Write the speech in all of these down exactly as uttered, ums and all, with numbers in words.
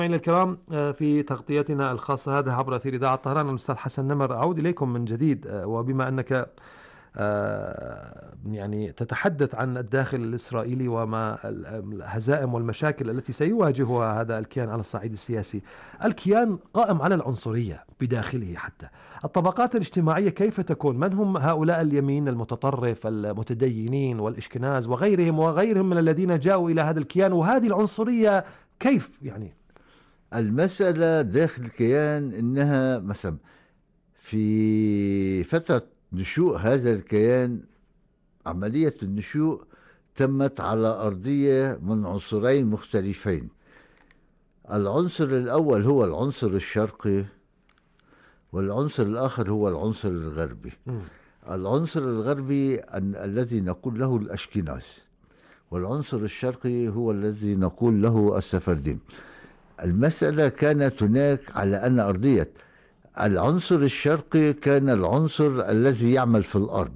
مستمعينا الكرام، آه، في تغطيتنا الخاصة هذا عبر أثير إذاعة طهران، الأستاذ حسن نمر أعود إليكم من جديد. آه، وبما أنك آه، يعني تتحدث عن الداخل الإسرائيلي وما ال- الهزائم والمشاكل التي سيواجهها هذا الكيان على الصعيد السياسي. الكيان قائم على العنصرية بداخله، حتى الطبقات الاجتماعية كيف تكون؟ من هم هؤلاء اليمين المتطرف المتدينين والإشكناز وغيرهم وغيرهم من الذين جاءوا إلى هذا الكيان، وهذه العنصرية كيف يعني؟ المسألة داخل الكيان إنها مثلا في فترة نشوء هذا الكيان، عملية النشوء تمت على أرضية من عنصرين مختلفين. العنصر الأول هو العنصر الشرقي، والعنصر الآخر هو العنصر الغربي. مم. العنصر الغربي ال- الذي نقول له الأشكناز، والعنصر الشرقي هو الذي نقول له السفرديم. المسألة كانت هناك على أن أرضية العنصر الشرقي كان العنصر الذي يعمل في الأرض،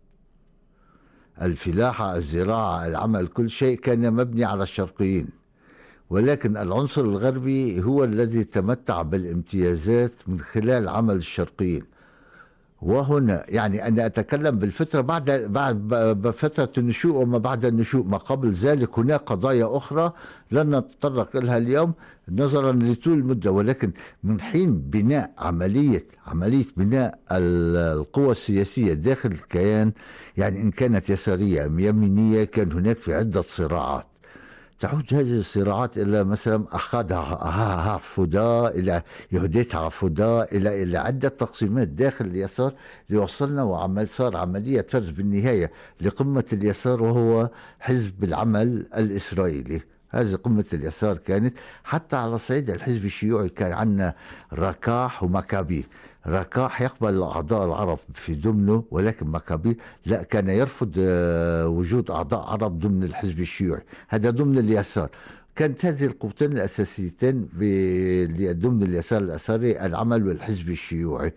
الفلاحة، الزراعة، العمل، كل شيء كان مبني على الشرقيين. ولكن العنصر الغربي هو الذي تمتع بالامتيازات من خلال عمل الشرقيين. وهنا يعني أنا أتكلم بالفترة بعد بعد ب- فترة النشوء وما بعد النشوء. ما قبل ذلك هناك قضايا أخرى لن نتطرق لها اليوم نظرا لطول المدة، ولكن من حين بناء عملية عملية بناء ال- القوى السياسية داخل الكيان، يعني إن كانت يسارية أم يمينية، كان هناك في عدة صراعات. تعود هذه الصراعات إلى مثلا أخذ عفودة، إلى يهوديت عفودة، إلى إلى عدة تقسيمات داخل اليسار ليوصلنا، وعمل صار عملية فرز بالنهاية لقمة اليسار، وهو حزب العمل الإسرائيلي. هذه قمة اليسار كانت. حتى على صعيد الحزب الشيوعي كان عندنا ركاح ومكابي. ركاح يقبل الأعضاء العرب في ضمنه، ولكن مكابي لا، كان يرفض آه، وجود أعضاء عرب ضمن الحزب الشيوعي. هذا ضمن اليسار. كانت هذه القوتين الأساسيتين ب- ضمن اليسار الأسري، العمل والحزب الشيوعي.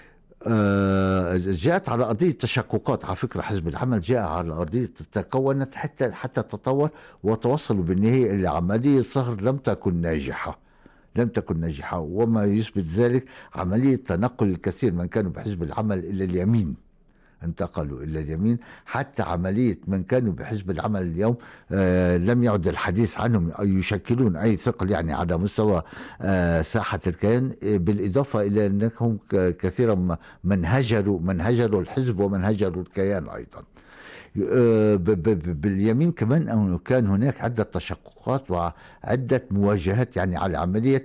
آه، جاءت على أرضية تشققات. على فكرة حزب العمل جاء على أرضية تكونت حتى حتى تطور وتوصلوا بالنهاية إلى عملية صهر لم تكن ناجحة. لم تكن ناجحة، وما يثبت ذلك عملية تنقل الكثير من كانوا بحزب العمل إلى اليمين، انتقلوا إلى اليمين. حتى عملية من كانوا بحزب العمل اليوم آه لم يعد الحديث عنهم أو يشكلون أي ثقل يعني على مستوى آه ساحة الكيان، آه بالإضافة إلى أنهم ك- كثيرا ما من هجروا من هجروا الحزب ومن هجروا الكيان أيضا. آه، ب- ب- ب- باليمين كمان أنه كان هناك عدة تشققات وعدة مواجهات، يعني على عملية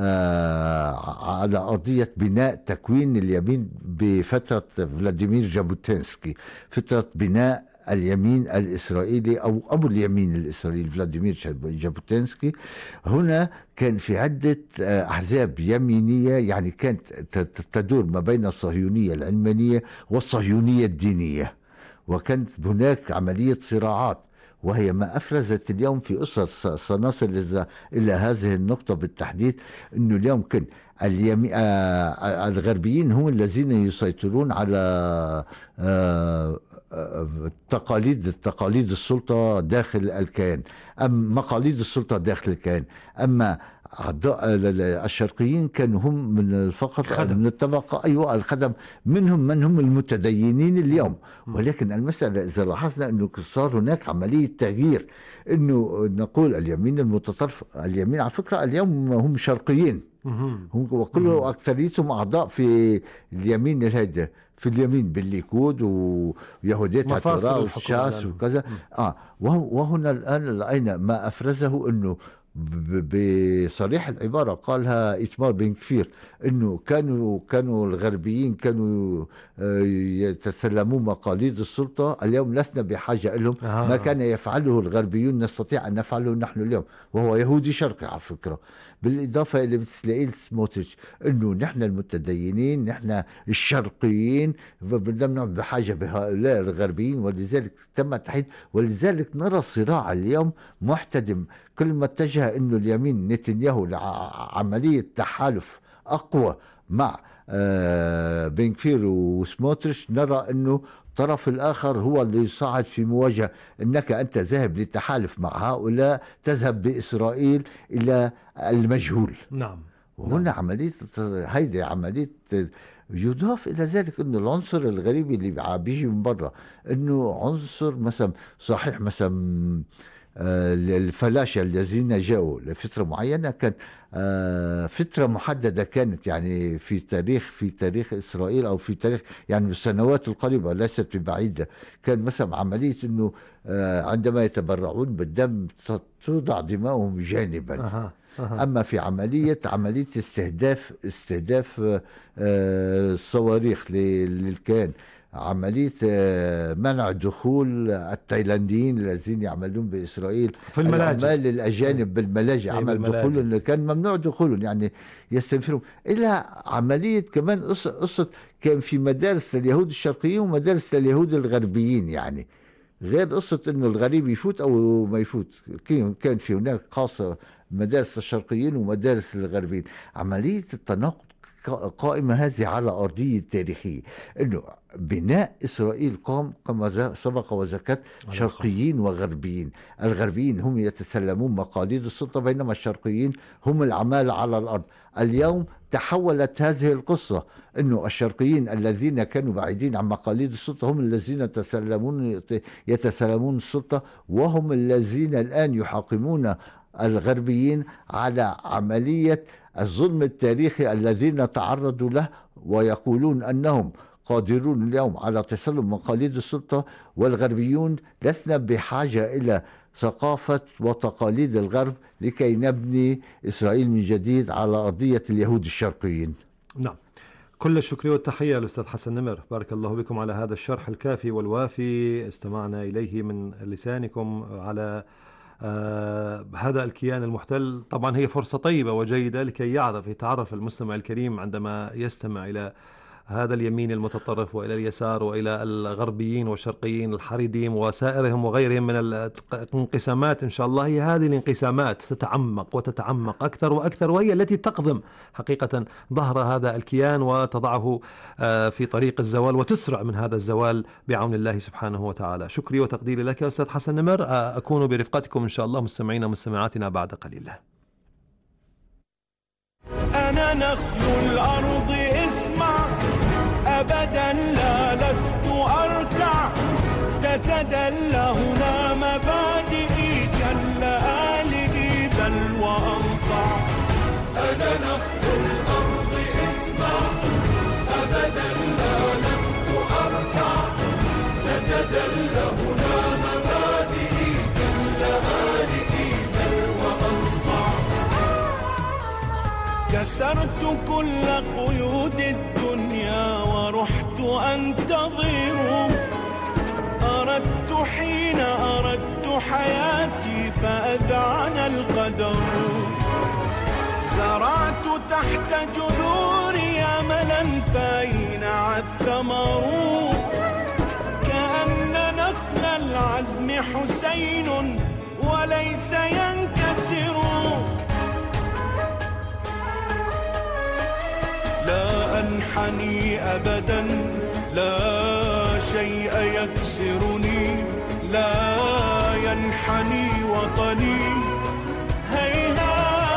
آه، على أرضية بناء تكوين اليمين بفترة فلاديمير جابوتينسكي، فترة بناء اليمين الإسرائيلي أو أبو اليمين الإسرائيلي فلاديمير جاب- جابوتينسكي. هنا كان في عدة آه، أحزاب يمينية، يعني كانت ت- ت- تدور ما بين الصهيونية العلمانية والصهيونية الدينية. وكانت هناك عملية صراعات، وهي ما أفرزت اليوم في أسر س- سنصل إذا- إلى هذه النقطة بالتحديد، أنه اليوم كان اليمي... آه آه، الغربيين هم الذين يسيطرون على آه آه، تقاليد تقاليد السلطة داخل الكيان، أم مقاليد السلطة داخل الكيان. أما أعضاء ال- ال- الشرقيين كانوا هم من فقط خدم. من الطبقة، أيوة الخدم. منهم من هم المتدينين اليوم. مم. ولكن المسألة إذا لاحظنا أنه صار هناك عملية تغيير، أنه نقول اليمين المتطرف، اليمين على فكرة اليوم هم شرقيين، مهم. هم مهم. وكله أكثريتهم أعضاء في اليمين الهيدا، في اليمين بالليكود ويهودية مفاصل هتوراء الحكم والشاس الآن. وكذا. مم. آه وه- وهنا الآن رأينا ما أفرزه، أنه ب- بصريح العبارة قالها إتمار بن كفير، أنه كانوا كانوا الغربيين كانوا آه، يتسلمون مقاليد السلطة. اليوم لسنا بحاجة لهم. آه. ما آه. كان يفعله الغربيون نستطيع أن نفعله نحن اليوم، وهو يهودي شرقي على فكرة. بالإضافة إلى إسرائيل سموتريتش، أنه نحن المتدينين، نحن الشرقيين لم نعد بحاجة بهؤلاء الغربيين، ولذلك تم التحديد. ولذلك نرى الصراع اليوم محتدم. كل ما اتجه أنه اليمين نتنياهو لعملية تحالف أقوى مع بن كفير وسموتريتش، نرى أنه الطرف الآخر هو اللي يصعد في مواجهة. أنك أنت ذاهب للتحالف مع هؤلاء، تذهب بإسرائيل إلى المجهول. نعم. وهنا نعم. عملية هيدي عملية. يضاف إلى ذلك أنه العنصر الغريب اللي بيجي من برا، أنه عنصر مثلا صحيح مثلا الفلاشة الذين جاءوا لفترة معينة، كان فترة محددة كانت يعني في تاريخ في تاريخ إسرائيل أو في تاريخ يعني السنوات القريبة ليست ببعيدة، كان مثلا عملية أنه عندما يتبرعون بالدم توضع دماؤهم جانبا. أه. أه. أما في عملية عملية استهداف استهداف الصواريخ للكيان، عملية منع دخول التايلانديين الذين يعملون بإسرائيل في الملاجئ، العمال الأجانب بالملاجئ، عمل دخول كان ممنوع دخولهم يعني يستنفرون، إلى عملية كمان قصة كان في مدارس لليهود الشرقيين ومدارس لليهود الغربيين، يعني غير قصة انه الغريب يفوت او ما يفوت، كان في هناك خاصة مدارس الشرقيين ومدارس الغربيين. عملية التناقض قائمة هذه على أرضية تاريخية، انه بناء إسرائيل قام كما سبق وذكرت شرقيين وغربيين. الغربيين هم يتسلمون مقاليد السلطة، بينما الشرقيين هم العمالة على الأرض. اليوم تحولت هذه القصة، انه الشرقيين الذين كانوا بعيدين عن مقاليد السلطة هم الذين يتسلمون يتسلمون السلطة، وهم الذين الآن يحاكمون الغربيين على عملية الظلم التاريخي الذين تعرضوا له، ويقولون أنهم قادرون اليوم على تسلم مقاليد السلطة. والغربيون لسنا بحاجة إلى ثقافة وتقاليد الغرب لكي نبني إسرائيل من جديد على أرضية اليهود الشرقيين. نعم، كل الشكر والتحية للأستاذ حسن نمر، بارك الله بكم على هذا الشرح الكافي والوافي استمعنا إليه من لسانكم على آه هذا الكيان المحتل. طبعا هي فرصة طيبة وجيدة لكي يعرف يتعرف المستمع الكريم عندما يستمع إلى هذا اليمين المتطرف وإلى اليسار وإلى الغربيين والشرقيين الحريديم وسائرهم وغيرهم من الانقسامات. إن شاء الله هي هذه الانقسامات تتعمق وتتعمق أكثر وأكثر، وهي التي تقضم حقيقة ظهر هذا الكيان وتضعه في طريق الزوال وتسرع من هذا الزوال بعون الله سبحانه وتعالى. شكري وتقديري لك يا أستاذ حسن نمر، أكون برفقتكم إن شاء الله مستمعين ومستمعاتنا بعد قليل. أنا نخل الأرض اسمع، أبدا لا لست أركع، تتدلى هنا مبادئي كاللآلئ بل وأنصع. أنا نخل الأرض اسمع، أبدا لا لست أركع، تتدلى هنا مبادئي كاللآلئ بل وأنصع. كسرت كل قيود الدنيا ورحت أنتظر، أردت حين أردت حياتي فأذعن القدر. زرعت تحت جذوري أملا فأينع الثمر، كأن نخل العزم حسين وليس ينكسر. لا أنحني أبدا، لا شيء يكسرني، لا ينحني وطني هيهات.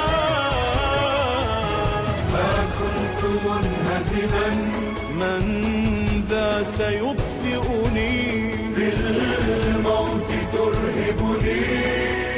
ما كنت منهزما، من ذا سيطفئني، بالموت ترهبني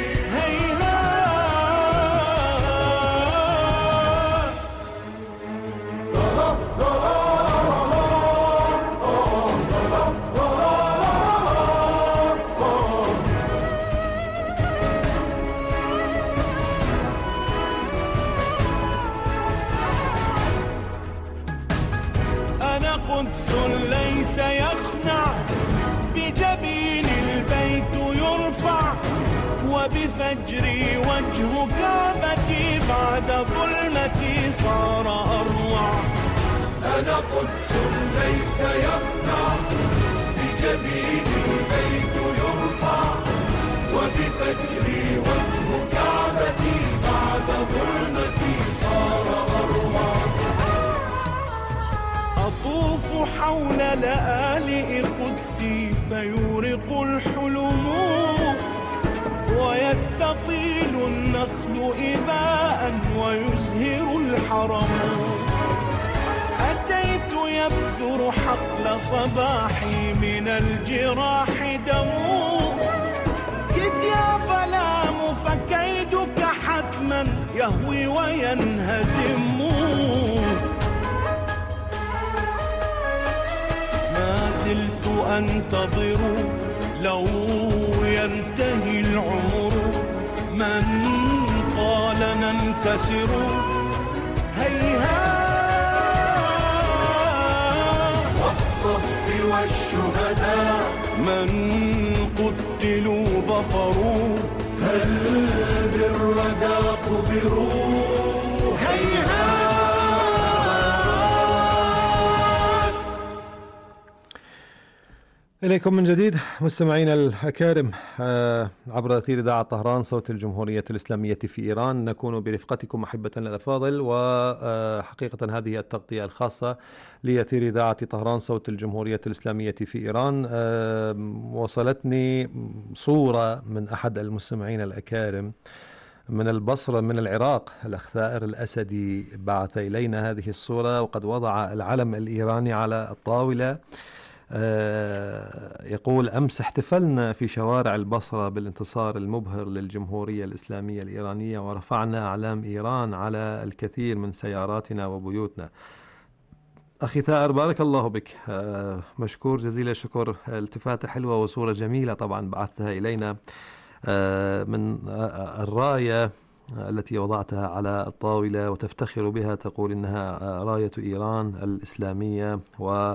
قدس ليس يخنع، بجبين البيت يرفع، وبفجري وجه كعبتي بعد ظلمتي صار أروع. أنا قدس ليس يخنع، بجبين البيت يرفع، وبفجري وجه كعبتي بعد ظلمتي صار أروع. لآلئ قدسي فيورق الحلم ويستطيل النخل إباء ويزهر الحرم. أتيت يبدر حقل صباحي من الجراح دم. كد يا ظلام فكيدك حتما يهوي وينهزم. ما زلت أنتظر لو ينتهي العمر. من قال ننكسر هيهات. والصف والشهداء من قتلوا ظفروا. هل بالردى قبروا هيهات. إليكم من جديد مستمعينا الأكارم عبر أثير إذاعة طهران صوت الجمهورية الإسلامية في إيران. نكون برفقتكم أحبتنا الأفاضل، وحقيقة هذه التغطية الخاصة لأثير إذاعة طهران صوت الجمهورية الإسلامية في إيران. وصلتني صورة من أحد المستمعين الأكارم من البصرة من العراق، الأخ ثائر الأسدي بعث إلينا هذه الصورة، وقد وضع العلم الإيراني على الطاولة. يقول: أمس احتفلنا في شوارع البصرة بالانتصار المبهر للجمهورية الإسلامية الإيرانية، ورفعنا أعلام إيران على الكثير من سياراتنا وبيوتنا. أخي ثائر بارك الله بك، مشكور جزيل الشكر. التفاتة حلوة وصورة جميلة طبعا بعثتها إلينا من الراية التي وضعتها على الطاولة وتفتخر بها، تقول إنها راية إيران الإسلامية. و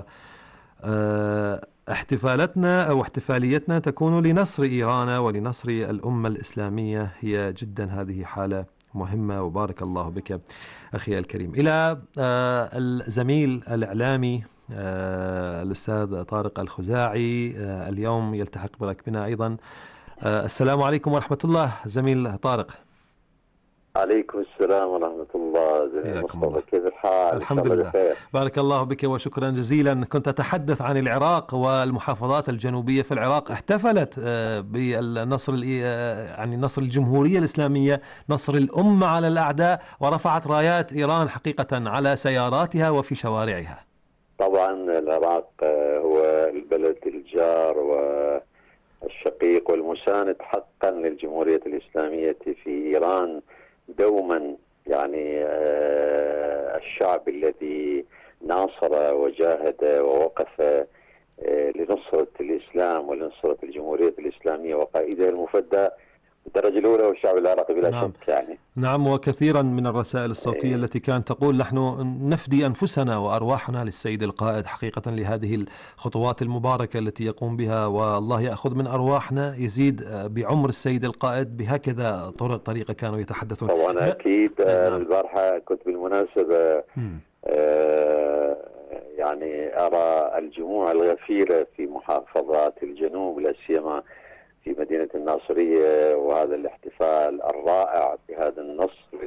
احتفالتنا أو احتفاليتنا تكون لنصر إيران ولنصر الأمة الإسلامية. هي جدا هذه حالة مهمة، وبارك الله بك أخي الكريم. إلى الزميل الإعلامي الأستاذ طارق الخزاعي، اليوم يلتحق بركبنا أيضا. السلام عليكم ورحمة الله زميل طارق. عليكم السلام ورحمة الله. زميل مصطفى، كيف الحال؟ الحمد لله بخير. بارك الله بك وشكرا جزيلا. كنت أتحدث عن العراق والمحافظات الجنوبية في العراق احتفلت بالنصر، يعني نصر الجمهورية الإسلامية، نصر الأمة على الأعداء، ورفعت رايات إيران حقيقة على سياراتها وفي شوارعها. طبعا العراق هو البلد الجار والشقيق والمساند حقا للجمهورية الإسلامية في إيران دوما. يعني الشعب الذي ناصر وجاهد ووقف لنصرة الإسلام ولنصرة الجمهورية الإسلامية وقائدها المفدى بالدرجة الأولى والشعب العراقي بلا نعم. شك. يعني نعم، وكثيرا من الرسائل الصوتية إيه. التي كانت تقول: نحن نفدي أنفسنا وأرواحنا للسيد القائد حقيقة لهذه الخطوات المباركة التي يقوم بها، والله يأخذ من أرواحنا يزيد بعمر السيد القائد. بهكذا طريقة كانوا يتحدثون. طبعا أكيد. نعم. البارحة كنت بالمناسبة آه يعني أرى الجموع الغفيرة في محافظات الجنوب، لا سيما في مدينة الناصرية، وهذا الاحتفال الرائع بهذا النصر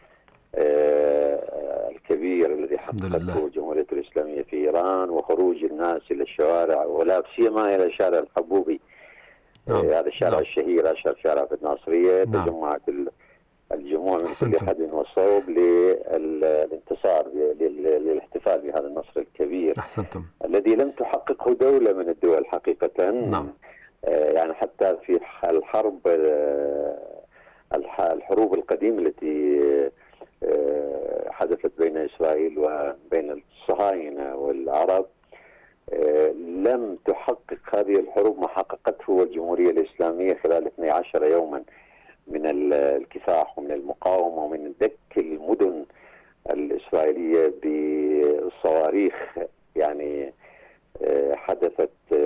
الكبير الذي حققته الجمهورية الإسلامية في إيران، وخروج الناس إلى الشوارع ولا سيما إلى شارع الحبوبي. نعم. هذا الشارع نعم. الشهير أشهر شارع في الناصرية. نعم. تجمعت الجموع من كل حد وصوب للانتصار للاحتفال بهذا النصر الكبير. أحسنتم. الذي لم تحققه دولة من الدول حقيقة. نعم. يعني حتى في الحرب الحروب القديمة التي حدثت بين إسرائيل وبين الصهاينة والعرب، لم تحقق هذه الحروب ما حققته الجمهورية الإسلامية خلال اثني عشر يوما من الكفاح ومن المقاومة ومن دك المدن الإسرائيلية بالصواريخ. يعني حدثت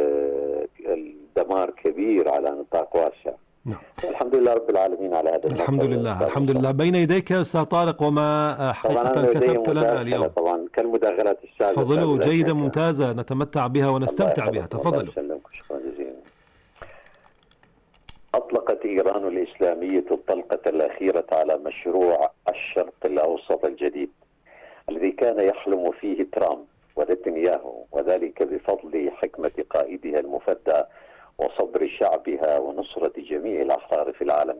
دمار كبير على نطاق واسع. نعم. الحمد لله رب العالمين على هذا الحمد لله. الحمد لله. بين يديك أستاذ طارق وما حقيقة كتبت لنا اليوم. طبعا كالمداخلات السابقة. تفضلوا. جيدة ممتازة، نتمتع بها ونستمتع بها. تفضلوا. شكرا جزيلا. أطلقت إيران الإسلامية الطلقة الأخيرة على مشروع الشرق الأوسط الجديد الذي كان يحلم فيه ترامب ونتنياهو نتنياهو، وذلك بفضل حكمة قائدها المفدى وصبر شعبها ونصرة جميع الأحرار في العالم.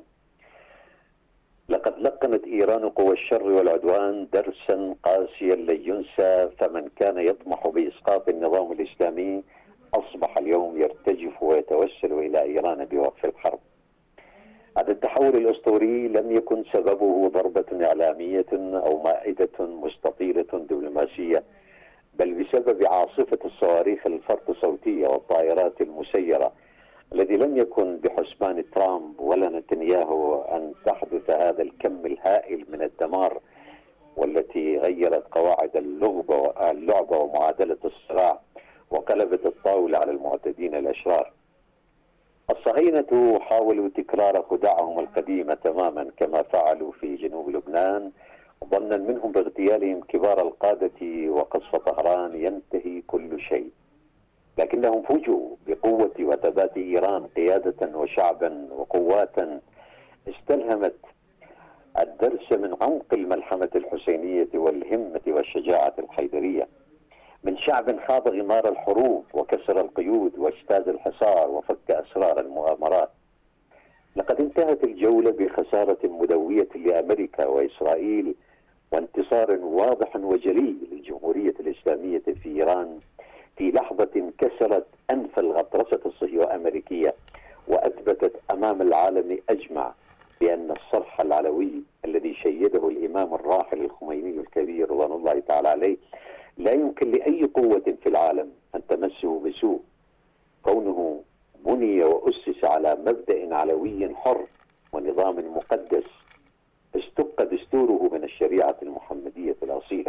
لقد لقنت إيران قوى الشر والعدوان درسا قاسيا لن ينسى، فمن كان يطمح بإسقاط النظام الإسلامي أصبح اليوم يرتجف ويتوسل إلى إيران بوقف الحرب. هذا التحول الأسطوري لم يكن سببه ضربة إعلامية أو مائدة مستطيلة دبلوماسية، بل بسبب عاصفة الصواريخ الفرط صوتية والطائرات المسيرة الذي لم يكن بحسبان ترامب ولا نتنياهو أن تحدث هذا الكم الهائل من الدمار، والتي غيرت قواعد اللعبة اللعبة ومعادلة الصراع وقلبت الطاولة على المعتدين الأشرار. الصهاينة حاولوا تكرار خدعهم القديمة تماما كما فعلوا في جنوب لبنان، ظنا منهم باغتيالهم كبار القادة وقصف طهران ينتهي كل شيء، لكنهم فوجئوا بقوة وثبات إيران قيادة وشعبا وقوات استلهمت الدرس من عمق الملحمة الحسينية والهمة والشجاعة الحيدرية، من شعب خاض غمار الحروب وكسر القيود واجتاز الحصار وفك أسرار المؤامرات. لقد انتهت الجولة بخسارة مدوية لأمريكا وإسرائيل وانتصار واضح وجلي للجمهورية الإسلامية في إيران في لحظة كسرت أنف الغطرسة الصهيو-أمريكية وأثبتت أمام العالم أجمع بأن الصرح العلوي الذي شيده الإمام الراحل الخميني الكبير رضوان الله تعالى عليه لا يمكن لأي قوة في العالم أن تمسه بسوء، كونه بني وأسس على مبدأ علوي حر ونظام مقدس استق دستوره من الشريعة المحمدية الأصيلة.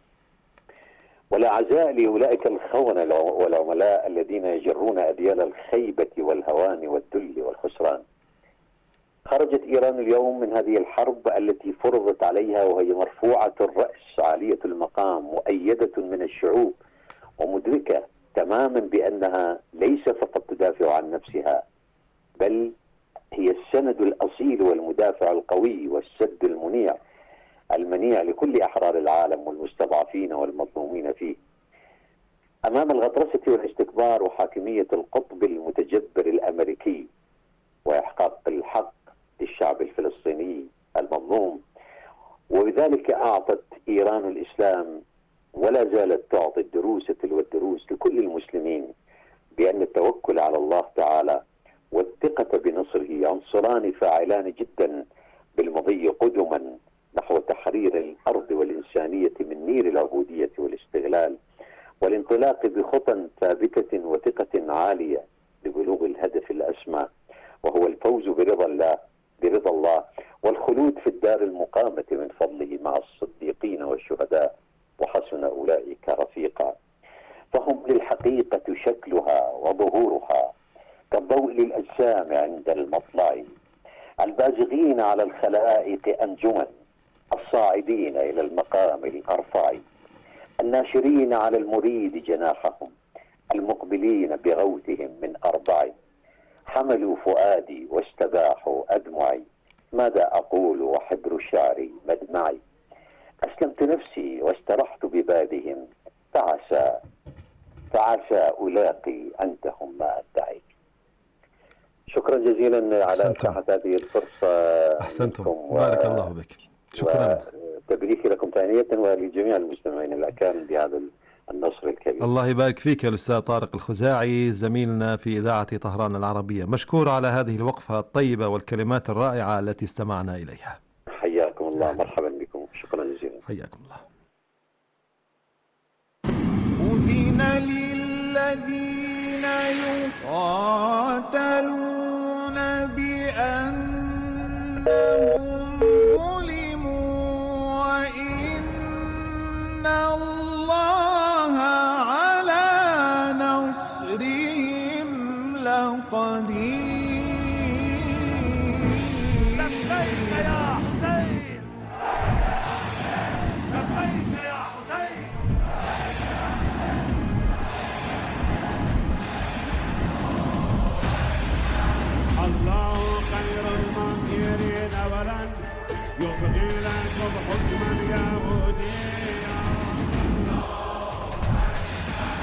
ولا عزاء لأولئك الخونة والعملاء الذين يجرون أديال الخيبة والهوان والذل والخسران. خرجت إيران اليوم من هذه الحرب التي فرضت عليها وهي مرفوعة الرأس عالية المقام مؤيدة من الشعوب، ومدركة تماما بأنها ليس فقط تدافع عن نفسها، بل هي السند الأصيل والمدافع القوي والسد المنيع المنيع لكل أحرار العالم والمستضعفين والمظلومين فيه. أمام الغطرسة والاستكبار وحاكمية القطب المتجبر الأمريكي وإحقاق الحق للشعب الفلسطيني المظلوم، وبذلك أعطت إيران الإسلام ولا زالت تعطي الدروس تلو الدروس لكل المسلمين بأن التوكل على الله تعالى والثقة بنصره عنصران فاعلان جدا بالمضي قدما نحو تحرير الأرض والإنسانية من نير العبودية والاستغلال، والانطلاق بخطى ثابتة وثقة عالية لبلوغ الهدف الأسمى وهو الفوز برضا الله برضا الله والخلود في الدار المقامة من فضله مع الصديقين والشهداء وحسن أولئك رفيقا. فهم للحقيقة شكلها وظهورها كالضوء للأجسام عند المطلع، البازغين على الخلائق أنجما، الصاعدين إلى المقام الأرفع، الناشرين على المريد جناحهم، المقبلين بغوثهم من أربع، حملوا فؤادي واستباحوا أدمعي، ماذا أقول وحبر شعري مدمعي، أسلمت نفسي واسترحت ببابهم، فعسى فعسى ألاقي عندهم ما أدعي. شكرا جزيلا على إتاحة هذه الفرصة. أحسنتم، بارك الله بك. شكرا. وتبريكي لكم ثانية ولجميع المستمعين الأكارم بهذا النصر الكبير. الله يبارك فيك يا الأستاذ طارق الخزاعي زميلنا في إذاعة طهران العربية، مشكور على هذه الوقفة الطيبة والكلمات الرائعة التي استمعنا إليها. حياكم الله، مرحبا بكم، شكرا جزيلا. حياكم الله. أذن للذين يقاتلون بأنهم ظلموا وإن الله على نصرهم لقدير. لبيك يا حسين، لبيك يا حسين. الله خير الماكرين ولن يبغي لكم حكما يهوديا.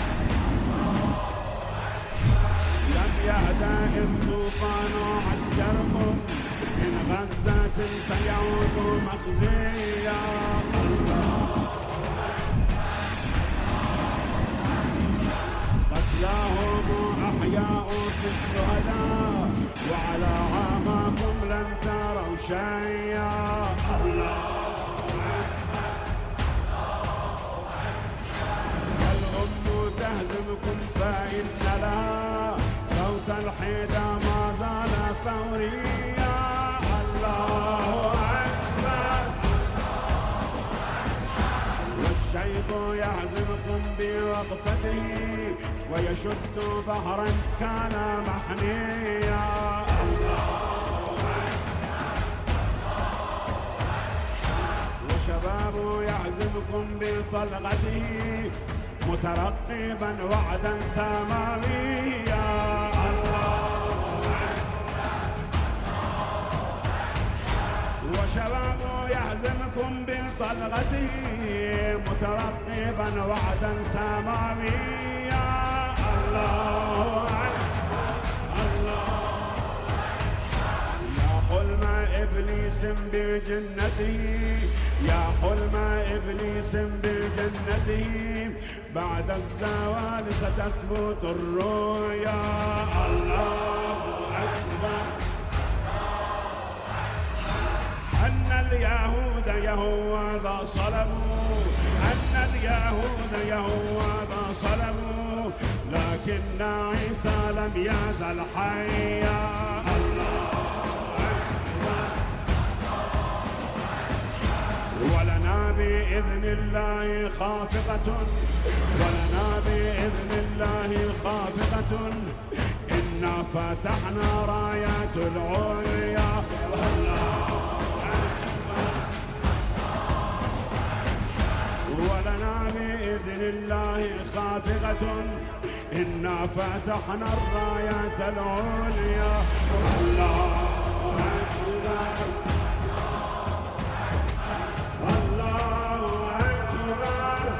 السيف يهزمكم بوقفته ويشد بحرا كان محنيا. وشباب يهزمكم بطلقته مترقبا وعدا سماويا. وشباب يهزمكم بطلقته مترقبا وعدا سماويا. الله أكبر الله. يا حلم إبليس بجنته يا حلم إبليس بجنته بعد الزوال ستثبت الرؤيا. الله أكبر. أن اليهود يهوذا صلبوا أن اليهود يهوذا صلبوا لكن عيسى لم يزل حيا. ولنا بإذن الله خافقة ولنا بإذن الله خافقة إنا فتحنا رايات العليا. ولنا بإذن الله خافقة إنا فتحنا الرايات العليا. الله أكبر الله أكبر.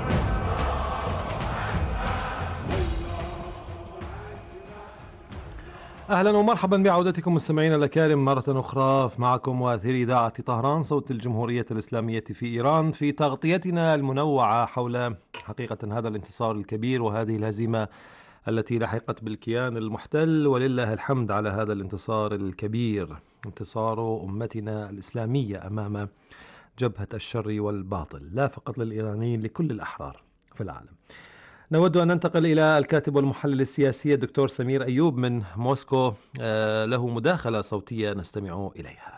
أهلا ومرحبا بعودتكم مستمعينا الأكارم مرة أخرى معكم وأثير إذاعة طهران صوت الجمهورية الإسلامية في إيران في تغطيتنا المنوعة حول حقيقة هذا الانتصار الكبير وهذه الهزيمة التي لحقت بالكيان المحتل، ولله الحمد على هذا الانتصار الكبير، انتصار أمتنا الإسلامية أمام جبهة الشر والباطل، لا فقط للإيرانيين، لكل الأحرار في العالم. نود أن ننتقل إلى الكاتب والمحلل السياسي الدكتور سمير أيوب من موسكو، له مداخلة صوتية نستمع إليها.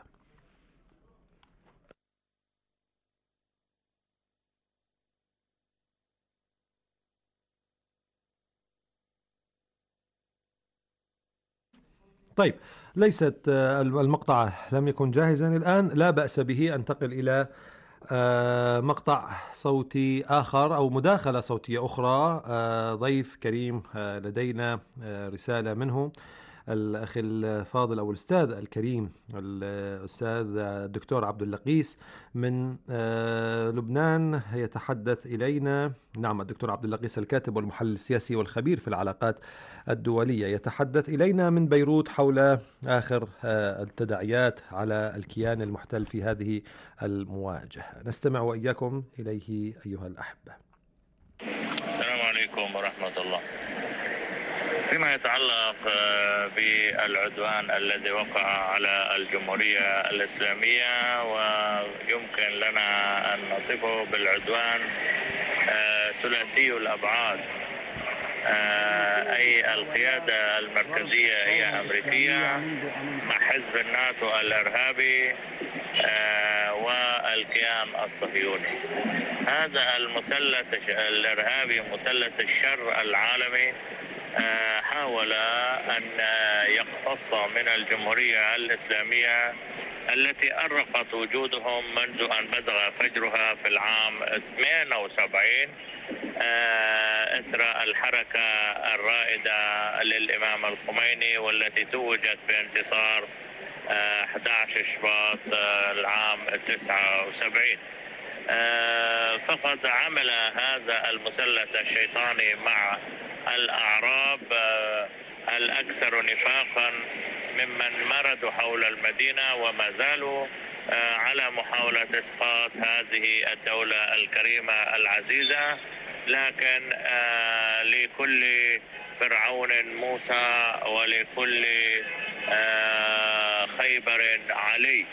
طيب، ليست المقطع لم يكن جاهزا الآن، لا بأس به. أنتقل إلى مقطع صوتي آخر أو مداخلة صوتية أخرى. ضيف كريم لدينا رسالة منه، الأخ الفاضل أو الأستاذ الكريم الأستاذ الدكتور عبد اللقيس من لبنان يتحدث إلينا. نعم، الدكتور عبد اللقيس الكاتب والمحلل السياسي والخبير في العلاقات الدولية يتحدث إلينا من بيروت حول آخر التداعيات على الكيان المحتل في هذه المواجهة. نستمع وإياكم إليه أيها الأحبة. السلام عليكم ورحمة الله. فيما يتعلق بالعدوان الذي وقع على الجمهورية الإسلامية، ويمكن لنا أن نصفه بالعدوان ثلاثي الأبعاد، أي القيادة المركزية هي أمريكية مع حزب الناتو الإرهابي والكيان الصهيوني. هذا المثلث الإرهابي مثلث الشر العالمي حاول أن يقتص من الجمهورية الإسلامية التي أرقت وجودهم منذ أن بدأ فجرها في العام اثنين وسبعين إثر الحركة الرائدة للإمام الخميني، والتي توجت بانتصار أحد عشر شباط العام تسعة وسبعين. فقد عمل هذا المثلث الشيطاني مع الأعراب الأكثر نفاقا ممن مردوا حول المدينة وما زالوا على محاولة إسقاط هذه الدولة الكريمة العزيزة. لكن لكل فرعون موسى ولكل خيبر علي.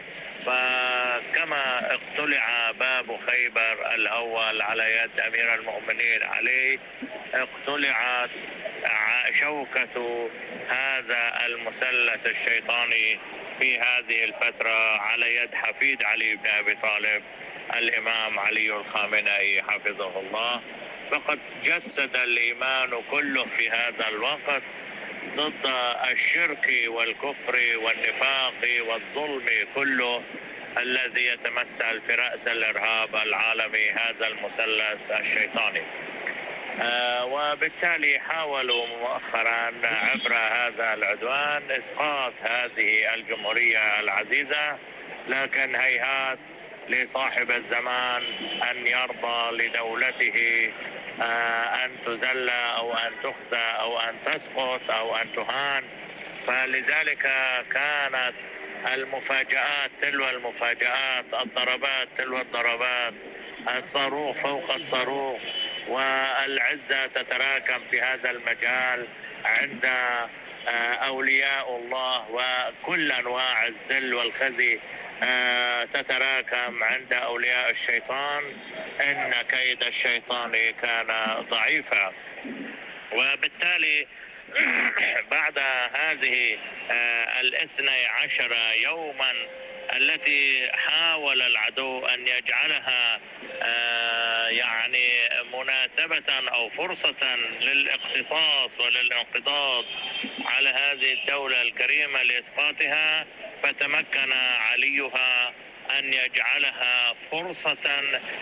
فكما اقتلع باب خيبر الأول على يد أمير المؤمنين علي، اقتلعت شوكة هذا المثلث الشيطاني في هذه الفترة على يد حفيد علي بن أبي طالب الإمام علي الخامنئي حفظه الله. فقد جسد الإيمان كله في هذا الوقت ضد الشرك والكفر والنفاق والظلم كله الذي يتمثل في رأس الإرهاب العالمي، هذا المثلث الشيطاني. آه وبالتالي حاولوا مؤخرا عبر هذا العدوان إسقاط هذه الجمهورية العزيزة، لكن هيهات لصاحب الزمان أن يرضى لدولته آه أن تذل أو أن تخزى أو أن تسقط أو أن تهان. فلذلك كانت المفاجآت تلو المفاجآت، الضربات تلو الضربات، الصاروخ فوق الصاروخ، والعزة تتراكم في هذا المجال عند أولياء الله، وكل أنواع الذل والخزي تتراكم عند أولياء الشيطان. إن كيد الشيطان كان ضعيفا. وبالتالي بعد هذه الاثني عشر يوما التي حاول العدو أن يجعلها يعني مناسبة أو فرصة للاقتصاص وللانقضاض على هذه الدولة الكريمة لإسقاطها، فتمكن عليها أن يجعلها فرصة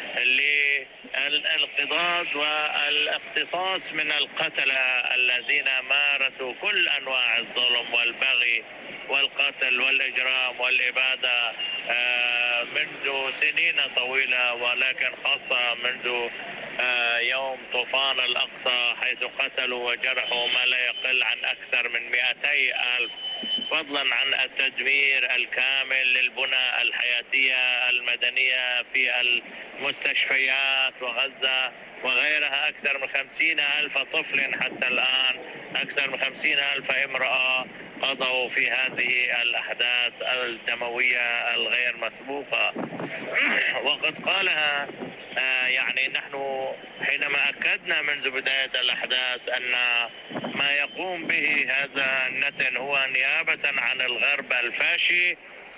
للانقضاض والاقتصاص من القتلة الذين مارسوا كل أنواع الظلم والبغي والقتل والإجرام والإبادة منذ سنين طويلة، ولكن خاصة منذ يوم طوفان الأقصى، حيث قتلوا وجرحوا ما لا يقل عن أكثر من مئتي ألف، فضلا عن التدمير الكامل للبنى الحياتية المدنية في المستشفيات وغزة وغيرها. أكثر من خمسين ألف طفل حتى الآن، أكثر من خمسين ألف امرأة قضوا في هذه الأحداث الدموية الغير مسبوقة. وقد قالها يعني نحن حينما أكدنا منذ بداية الأحداث أن ما يقوم به هذا النتن هو نيابة عن الغرب الفاشي.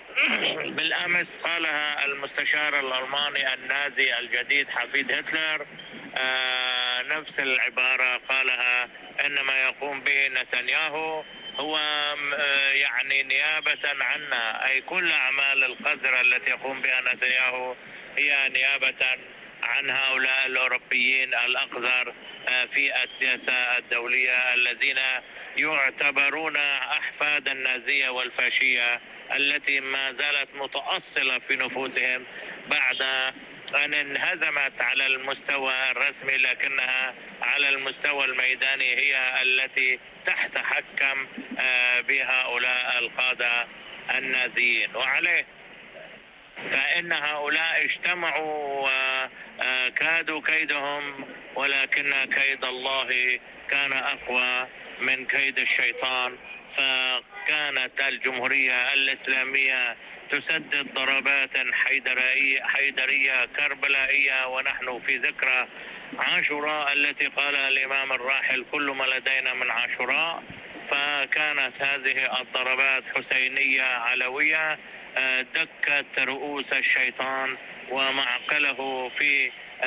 بالأمس قالها المستشار الألماني النازي الجديد حفيد هتلر، آه نفس العبارة قالها أن ما يقوم به نتنياهو هو آه يعني نيابة عنا، أي كل أعمال القذرة التي يقوم بها نتنياهو هي نيابة عن هؤلاء الأوروبيين الأقذر آه في السياسة الدولية الذين يعتبرون أحفاد النازية والفاشية التي ما زالت متأصلة في نفوسهم بعد أن انهزمت على المستوى الرسمي، لكنها على المستوى الميداني هي التي تتحكم بهؤلاء القادة النازيين. وعليه فإن هؤلاء اجتمعوا وكادوا كيدهم، ولكن كيد الله كان أقوى من كيد الشيطان. فكانت الجمهورية الإسلامية تسدد ضربات حيدرية, حيدرية كربلائية، ونحن في ذكرى عاشوراء التي قالها الإمام الراحل كل ما لدينا من عاشوراء. فكانت هذه الضربات حسينية علوية دكت رؤوس الشيطان ومعقله في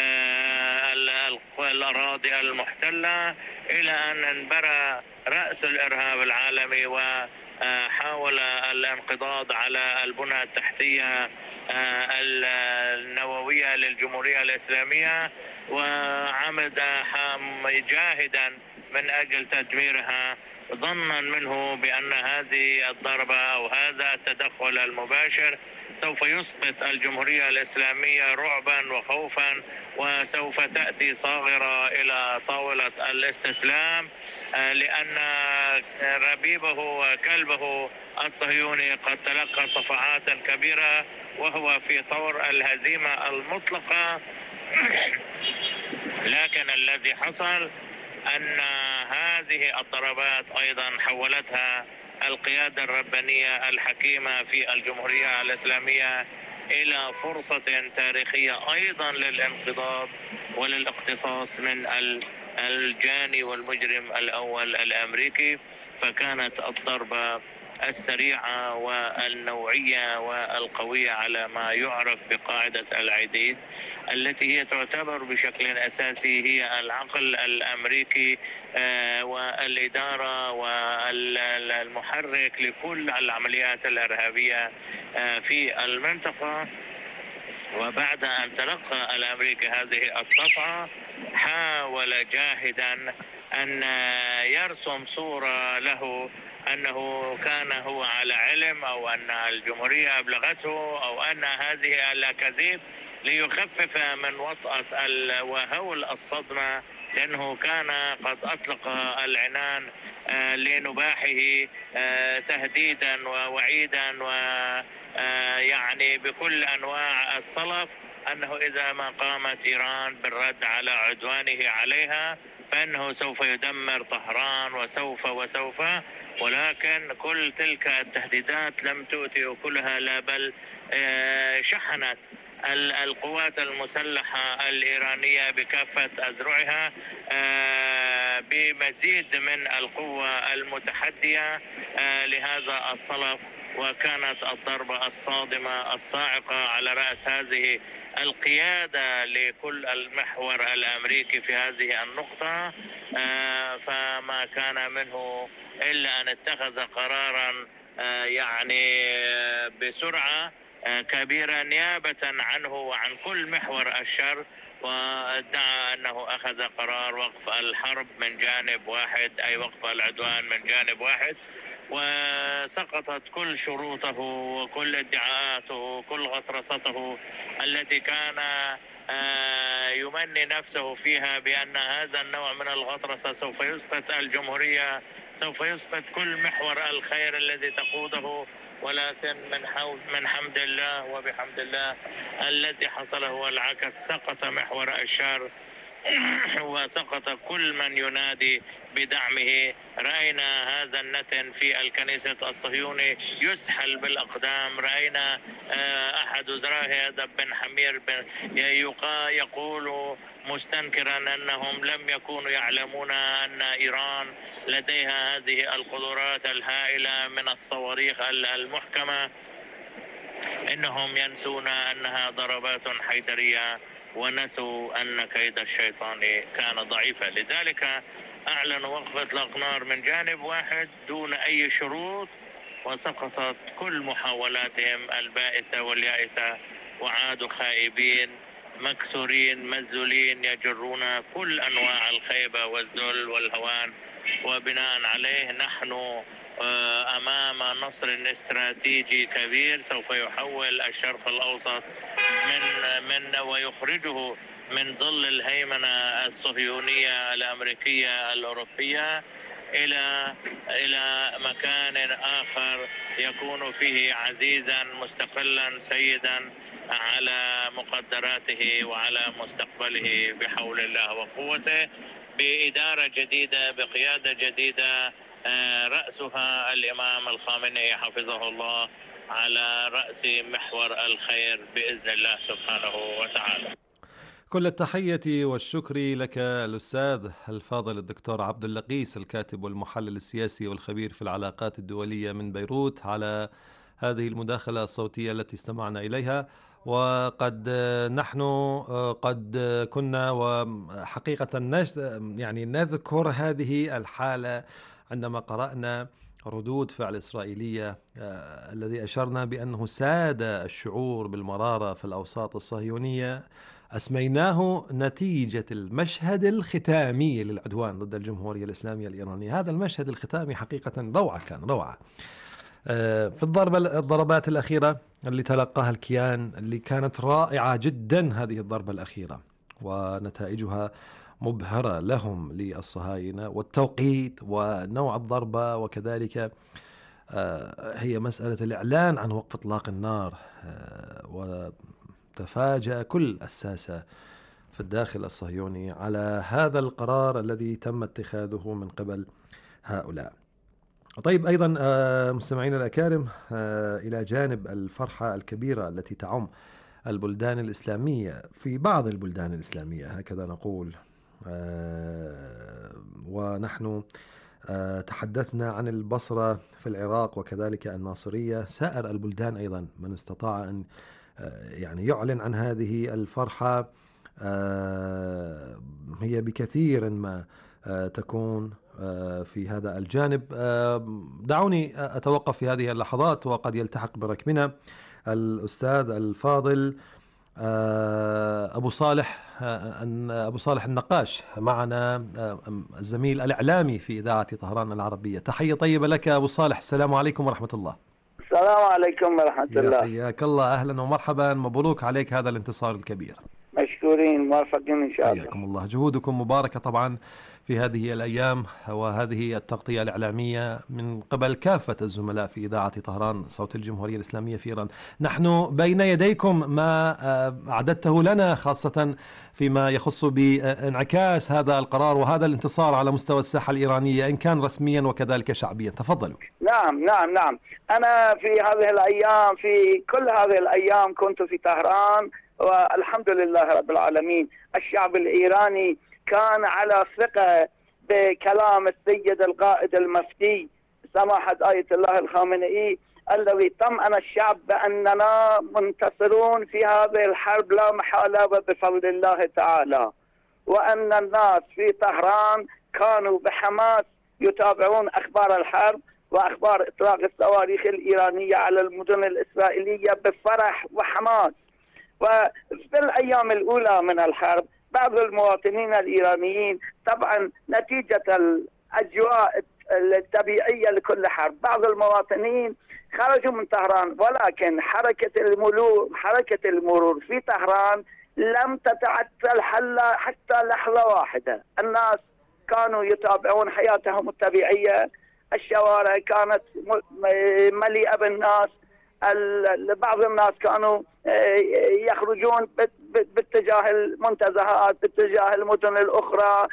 الأراضي المحتلة، إلى أن انبرى رأس الإرهاب العالمي وحاول الانقضاض على البنى التحتية النووية للجمهورية الإسلامية، وعمد جاهدا من أجل تدميرها، ظنا منه بأن هذه الضربة أو هذا التدخل المباشر سوف يسقط الجمهورية الإسلامية رعبا وخوفا، وسوف تأتي صاغرة إلى طاولة الاستسلام، لأن ربيبه وكلبه الصهيوني قد تلقى صفعات كبيرة وهو في طور الهزيمة المطلقة. لكن الذي حصل أن هذه الضربات أيضا حولتها القيادة الربانية الحكيمة في الجمهورية الإسلامية إلى فرصة تاريخية أيضا للانقضاض وللاقتصاص من الجاني والمجرم الأول الأمريكي. فكانت الضربة السريعة والنوعية والقوية على ما يعرف بقاعدة العديد، التي هي تعتبر بشكل أساسي هي العقل الأمريكي والإدارة والمحرك لكل العمليات الإرهابية في المنطقة. وبعد أن تلقى الأمريكي هذه الصفعة حاول جاهدا أن يرسم صورة له أنه كان هو على علم، أو أن الجمهورية أبلغته، أو أن هذه الأكاذيب، ليخفف من وطأة وهول الصدمة، لأنه كان قد أطلق العنان لنباحه تهديدا ووعيدا ويعني بكل أنواع الصلف، أنه إذا ما قامت إيران بالرد على عدوانه عليها فإنه سوف يدمر طهران وسوف وسوف. ولكن كل تلك التهديدات لم تؤتي أكلها، لا بل شحنت القوات المسلحة الإيرانية بكافة أذرعها بمزيد من القوة المتحدية لهذا الصلف. وكانت الضربة الصادمة الصاعقة على رأس هذه القيادة لكل المحور الأمريكي في هذه النقطة، فما كان منه إلا أن اتخذ قرارا يعني بسرعة كبيرة نيابة عنه وعن كل محور الشر، وادعى أنه أخذ قرار وقف الحرب من جانب واحد، أي وقف العدوان من جانب واحد، وسقطت كل شروطه وكل ادعاءاته وكل غطرسته التي كان يمني نفسه فيها بأن هذا النوع من الغطرسة سوف يسقط الجمهورية، سوف يسقط كل محور الخير الذي تقوده. ولكن من حول من حمد الله وبحمد الله الذي حصل هو العكس، سقط محور الشر وسقط كل من ينادي بدعمه. رأينا هذا النتن في الكنيسة الصهيوني يسحل بالأقدام، رأينا أحد وزرائه بن حمير يقول مستنكرا أنهم لم يكونوا يعلمون أن إيران لديها هذه القدرات الهائلة من الصواريخ المحكمة، إنهم ينسون أنها ضربات حيدرية ونسوا أن كيد الشيطان كان ضعيفا. لذلك أعلنوا وقف إطلاق نار من جانب واحد دون أي شروط، وسقطت كل محاولاتهم البائسة واليائسة، وعادوا خائبين مكسورين مذلولين يجرون كل أنواع الخيبة والذل والهوان. وبناء عليه نحن أمام نصر استراتيجي كبير سوف يحول الشرق الأوسط من من ويخرجه من ظل الهيمنة الصهيونية الأمريكية الأوروبية إلى إلى مكان آخر يكون فيه عزيزا مستقلا سيدا على مقدراته وعلى مستقبله بحول الله وقوته، بإدارة جديدة بقيادة جديدة رأسها الإمام الخامنئي حفظه الله على رأس محور الخير بإذن الله سبحانه وتعالى. كل التحية والشكر لك الأستاذ الفاضل الدكتور عبد اللقيس، الكاتب والمحلل السياسي والخبير في العلاقات الدولية من بيروت، على هذه المداخلة الصوتية التي استمعنا إليها. وقد نحن قد كنا وحقيقة يعني نذكر هذه الحالة عندما قرأنا ردود فعل إسرائيلية الذي أشرنا بأنه ساد الشعور بالمرارة في الأوساط الصهيونية، أسميناه نتيجة المشهد الختامي للعدوان ضد الجمهورية الإسلامية الإيرانية. هذا المشهد الختامي حقيقة روعة، كان روعة. في الضربة الضربات الأخيرة اللي تلقاها الكيان اللي كانت رائعة جدا، هذه الضربة الأخيرة ونتائجها مبهرة لهم للصهاينة، والتوقيت ونوع الضربة، وكذلك هي مسألة الإعلان عن وقف إطلاق النار. وتفاجأ كل الساسة في الداخل الصهيوني على هذا القرار الذي تم اتخاذه من قبل هؤلاء. طيب، أيضا مستمعينا الأكارم، إلى جانب الفرحة الكبيرة التي تعم البلدان الإسلامية في بعض البلدان الإسلامية هكذا نقول، ونحن تحدثنا عن البصرة في العراق وكذلك الناصرية، سائر البلدان أيضا من استطاع أن يعني يعلن عن هذه الفرحة هي بكثير ما تكون في هذا الجانب. دعوني أتوقف في هذه اللحظات، وقد يلتحق بركبنا الأستاذ الفاضل أبو صالح أبو صالح النقاش، معنا الزميل الإعلامي في إذاعة طهران العربية. تحية طيبة لك أبو صالح، السلام عليكم ورحمة الله. السلام عليكم ورحمة الله. حياك الله، أهلا ومرحبا، مبروك عليك هذا الانتصار الكبير. مشكورين، موفقين إن شاء الله. حياكم الله، جهودكم مباركة طبعا في هذه الأيام وهذه التغطية الإعلامية من قبل كافة الزملاء في إذاعة طهران صوت الجمهورية الإسلامية في إيران. نحن بين يديكم ما أعددته لنا، خاصة فيما يخص بانعكاس هذا القرار وهذا الانتصار على مستوى الساحة الإيرانية، إن كان رسميا وكذلك شعبيا. تفضلوا. نعم نعم نعم أنا في هذه الأيام، في كل هذه الأيام كنت في طهران، والحمد لله رب العالمين. الشعب الإيراني كان على ثقة بكلام السيد القائد المفتي سماحة آية الله الخامنئي الذي طمأن الشعب بأننا منتصرون في هذه الحرب لا محالة بفضل الله تعالى، وأن الناس في طهران كانوا بحماس يتابعون أخبار الحرب وأخبار إطلاق الصواريخ الإيرانية على المدن الإسرائيلية بفرح وحماس. وفي الأيام الأولى من الحرب بعض المواطنين الإيرانيين طبعا نتيجة الأجواء الطبيعية لكل حرب، بعض المواطنين خرجوا من طهران، ولكن حركة المرور حركة المرور في طهران لم تتعطل حتى لحظة واحدة. الناس كانوا يتابعون حياتهم الطبيعية، الشوارع كانت مليئة بالناس، بعض الناس كانوا يخرجون باتجاه المنتزهات باتجاه المدن الأخرى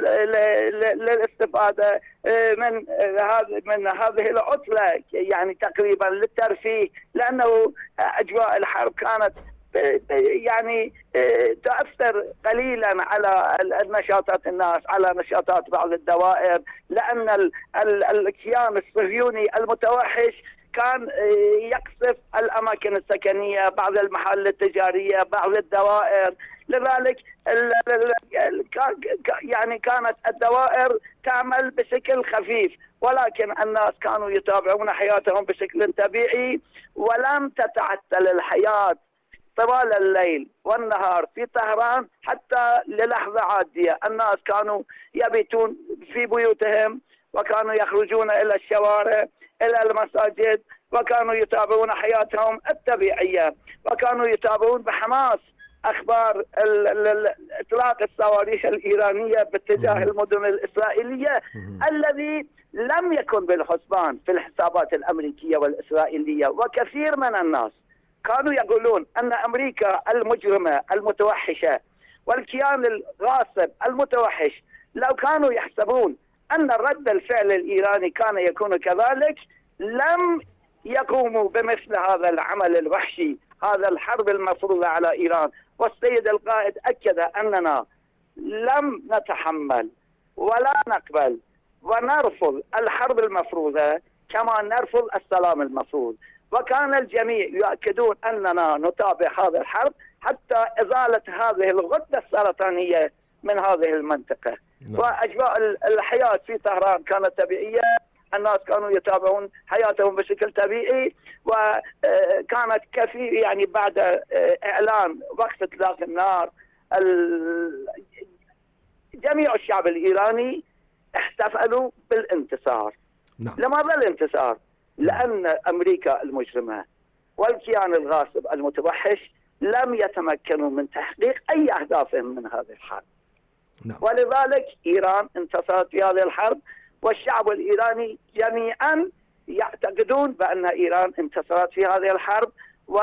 للاستفادة من هذه من هذه العطلة، يعني تقريبا للترفيه، لأنه أجواء الحرب كانت يعني تؤثر قليلا على نشاطات الناس، على نشاطات بعض الدوائر، لأن الكيان الصهيوني المتوحش كان يقصف الأماكن السكنية، بعض المحال التجارية، بعض الدوائر. لذلك يعني كانت الدوائر تعمل بشكل خفيف، ولكن الناس كانوا يتابعون حياتهم بشكل طبيعي، ولم تتعطل الحياة طوال الليل والنهار في طهران حتى للحظة عادية. الناس كانوا يبيتون في بيوتهم، وكانوا يخرجون إلى الشوارع إلى المساجد، وكانوا يتابعون حياتهم الطبيعية، وكانوا يتابعون بحماس أخبار إطلاق الصواريخ الإيرانية باتجاه المدن الإسرائيلية الذي لم يكن بالحسبان في الحسابات الأمريكية والإسرائيلية. وكثير من الناس كانوا يقولون أن أمريكا المجرمة المتوحشة والكيان الغاصب المتوحش لو كانوا يحسبون أن رد الفعل الإيراني كان يكون كذلك لم يقوموا بمثل هذا العمل الوحشي، هذا الحرب المفروضة على إيران. والسيد القائد أكد أننا لم نتحمل ولا نقبل ونرفض الحرب المفروضة كما نرفض السلام المفروض. وكان الجميع يؤكدون أننا نتابع هذا الحرب حتى إزالة هذه الغدة السرطانية من هذه المنطقة. نعم. وأجواء الحياة في طهران كانت طبيعية، الناس كانوا يتابعون حياتهم بشكل طبيعي، وكانت كثير يعني بعد إعلان وقف إطلاق النار جميع الشعب الإيراني احتفلوا بالانتصار. نعم. لماذا الانتصار؟ لأن أمريكا المجرمة والكيان الغاصب المتوحش لم يتمكنوا من تحقيق أي أهدافهم من هذه الحرب. نعم. ولذلك إيران انتصرت في هذه الحرب، والشعب الإيراني جميعا يعتقدون بأن إيران انتصرت في هذه الحرب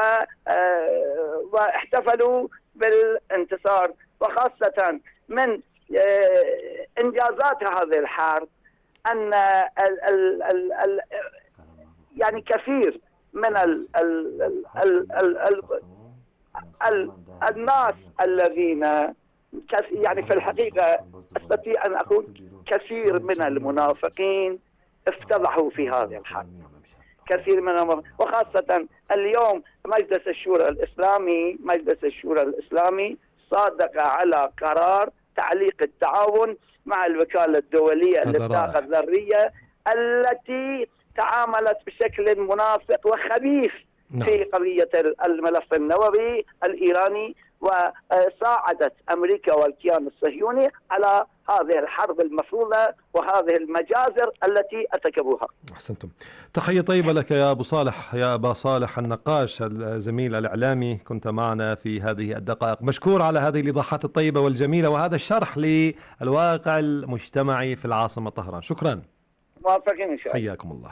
واحتفلوا بالانتصار. وخاصة من إنجازات هذه الحرب أن ال ال ال ال يعني كثير من ال ال ال ال ال ال الناس الذين يعني في الحقيقة أستطيع أن أقول كثير من المنافقين افتضحوا في هذه الحرب، كثير منهم، وخاصة اليوم مجلس الشورى الإسلامي مجلس الشورى الإسلامي صادق على قرار تعليق التعاون مع الوكالة الدولية للطاقة الذرية التي تعاملت بشكل منافق وخبيث في قضية الملف النووي الإيراني، وساعدت أمريكا والكيان الصهيوني على هذه الحرب المفروضة وهذه المجازر التي ارتكبوها. أحسنتم. تحية طيبة لك يا أبو صالح، يا أبا صالح النقاش الزميل الإعلامي، كنت معنا في هذه الدقائق. مشكور على هذه الإيضاحات الطيبة والجميلة وهذا الشرح للواقع المجتمعي في العاصمة طهران. شكرا. موافقين إن شاء الله. حياكم الله.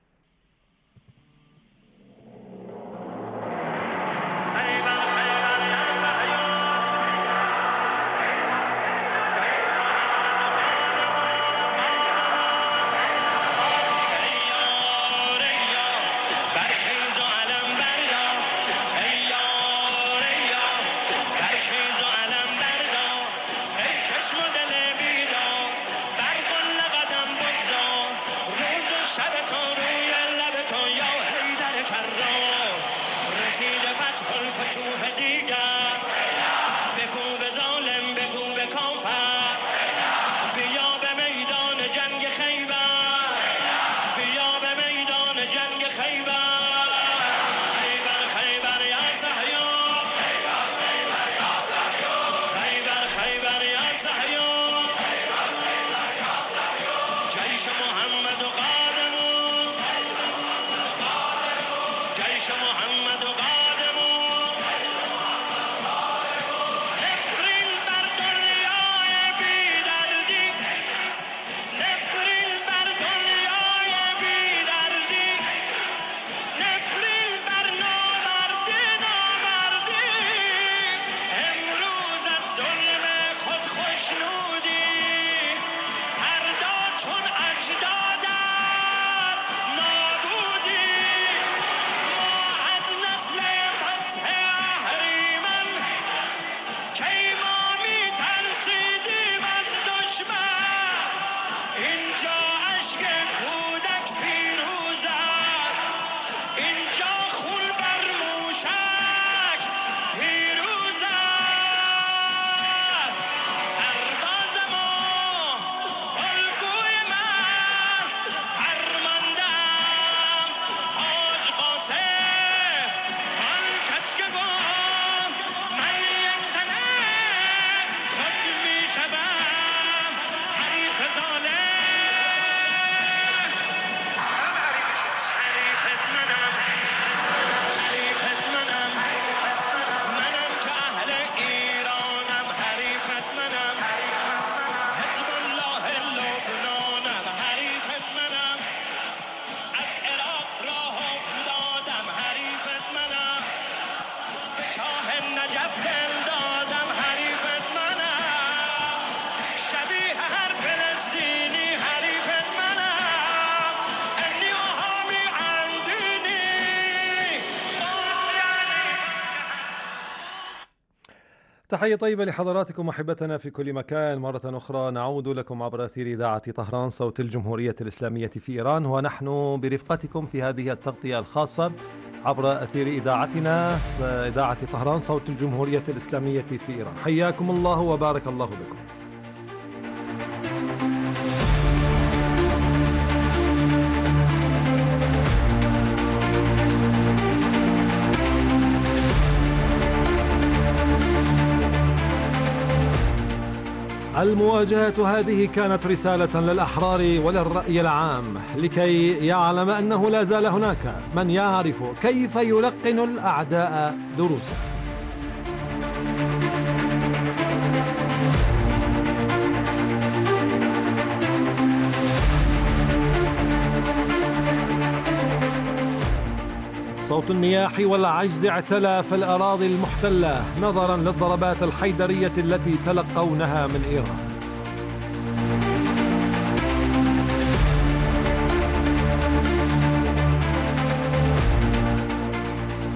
تحية طيبة لحضراتكم أحبتنا في كل مكان. مرة أخرى نعود لكم عبر أثير إذاعة طهران صوت الجمهورية الإسلامية في إيران، ونحن برفقتكم في هذه التغطية الخاصة عبر أثير إذاعتنا إذاعة طهران صوت الجمهورية الإسلامية في إيران. حياكم الله وبارك الله بكم. المواجهة هذه كانت رسالة للأحرار وللرأي العام لكي يعلم أنه لا زال هناك من يعرف كيف يلقن الأعداء دروسا. صوت النياح والعجز اعتلى في الأراضي المحتلة نظرا للضربات الحيدرية التي تلقونها من إيران.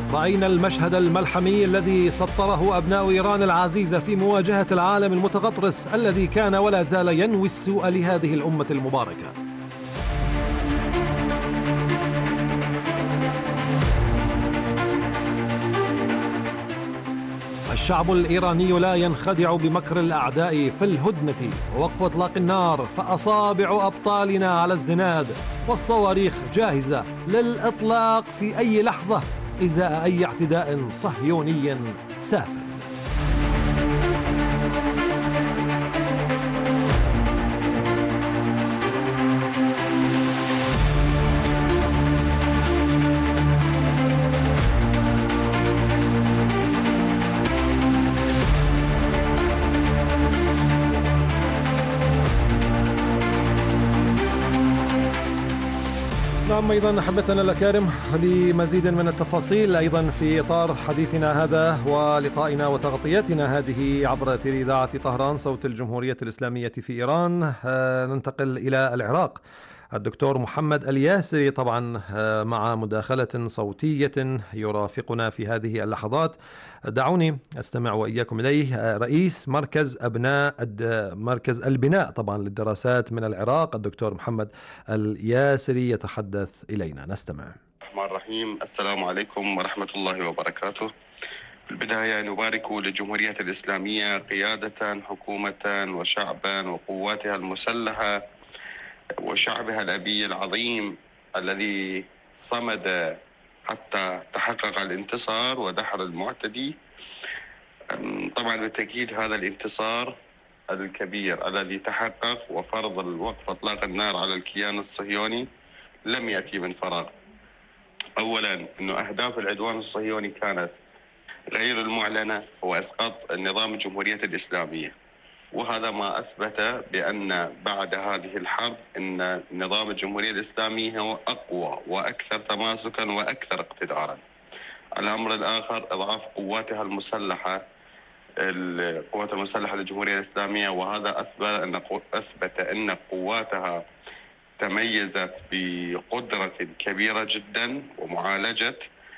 رأينا المشهد الملحمي الذي سطره أبناء إيران العزيزة في مواجهة العالم المتغطرس الذي كان ولا زال ينوي السوء لهذه الأمة المباركة. الشعب الإيراني لا ينخدع بمكر الأعداء في الهدنة ووقف إطلاق النار، فأصابع أبطالنا على الزناد والصواريخ جاهزة للإطلاق في أي لحظة إزاء أي اعتداء صهيوني سافر. نعم، أيضا أحبتنا الأكارم لمزيد من التفاصيل أيضا في إطار حديثنا هذا ولقائنا وتغطيتنا هذه عبر أثير إذاعة طهران صوت الجمهورية الإسلامية في إيران، ننتقل إلى العراق. الدكتور محمد الياسري طبعا مع مداخلة صوتية يرافقنا في هذه اللحظات. دعوني أستمع وإياكم إليه. رئيس مركز أبناء مركز البناء طبعا للدراسات من العراق الدكتور محمد الياسري يتحدث إلينا، نستمع. الرحمن الرحيم. السلام عليكم ورحمة الله وبركاته. في البداية نبارك للجمهورية الإسلامية قيادة، حكومة، وشعبا، وقواتها المسلحة، وشعبها الأبي العظيم الذي صمد حتى تحقق الانتصار ودحر المعتدي. طبعا بالتأكيد هذا الانتصار الكبير الذي تحقق وفرض الوقف اطلاق النار على الكيان الصهيوني لم يأتي من فراغ. أولا أنه أهداف العدوان الصهيوني كانت غير المعلنة وإسقاط النظام الجمهورية الإسلامية، وهذا ما أثبت بأن بعد هذه الحرب أن نظام الجمهورية الإسلامية هو أقوى وأكثر تماسكا وأكثر اقتدارا. الأمر الآخر إضعاف قواتها المسلحة، القوات المسلحة للجمهورية الإسلامية، وهذا أثبت أن أثبت أن قواتها تميزت بقدرة كبيرة جدا ومعالجة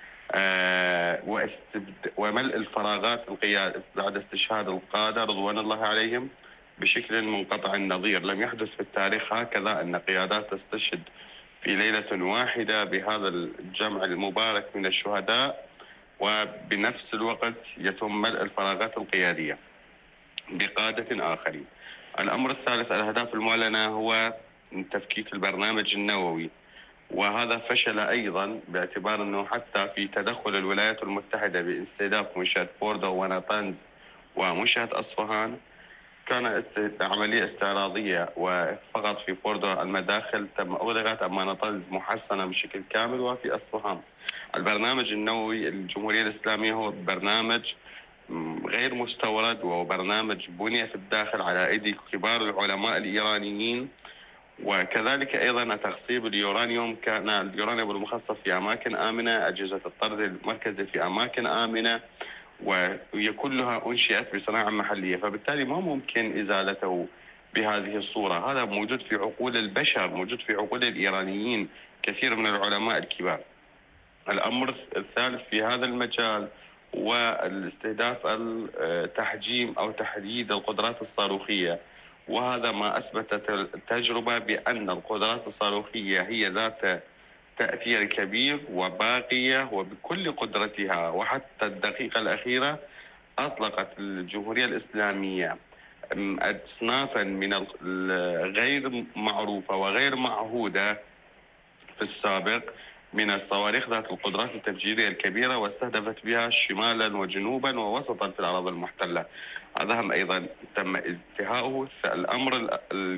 آه وملء الفراغات القيادة بعد استشهاد القادة رضوان الله عليهم بشكل منقطع النظير. لم يحدث في التاريخ هكذا أن قيادات تستشهد في ليلة واحدة بهذا الجمع المبارك من الشهداء، وبنفس الوقت يتم ملء الفراغات القيادية بقادة آخرين. الأمر الثالث الأهداف المعلنة هو تفكيك البرنامج النووي، وهذا فشل أيضا باعتبار أنه حتى في تدخل الولايات المتحدة باستهداف منشأة فوردو ونطنز ومنشأة أصفهان كان عملية استعراضية، وفقط في فوردو المداخل تم أغلقت، أما نطنز محسنة بشكل كامل، وفي أصفهان. البرنامج النووي الجمهورية الإسلامية هو برنامج غير مستورد، وهو برنامج بني في الداخل على أيدي كبار العلماء الإيرانيين، وكذلك أيضا تخصيب اليورانيوم، كان اليورانيوم المخصص في أماكن آمنة، أجهزة الطرد المركزي في أماكن آمنة، وهي كلها أنشئت بصناعة محلية، فبالتالي ما ممكن إزالته بهذه الصورة. هذا موجود في عقول البشر، موجود في عقول الإيرانيين كثير من العلماء الكبار. الأمر الثالث في هذا المجال والاستهداف التحجيم أو تحديد القدرات الصاروخية، وهذا ما أثبتت التجربة بأن القدرات الصاروخية هي ذات تأثير كبير وباقية وبكل قدرتها. وحتى الدقيقة الأخيرة أطلقت الجمهورية الإسلامية أصنافا من غير معروفة وغير معهودة في السابق من الصواريخ ذات القدرات التفجيرية الكبيرة، واستهدفت بها شمالا وجنوبا ووسطا في الأراضي المحتلة. هذا هم أيضا تم انتهاؤه. الأمر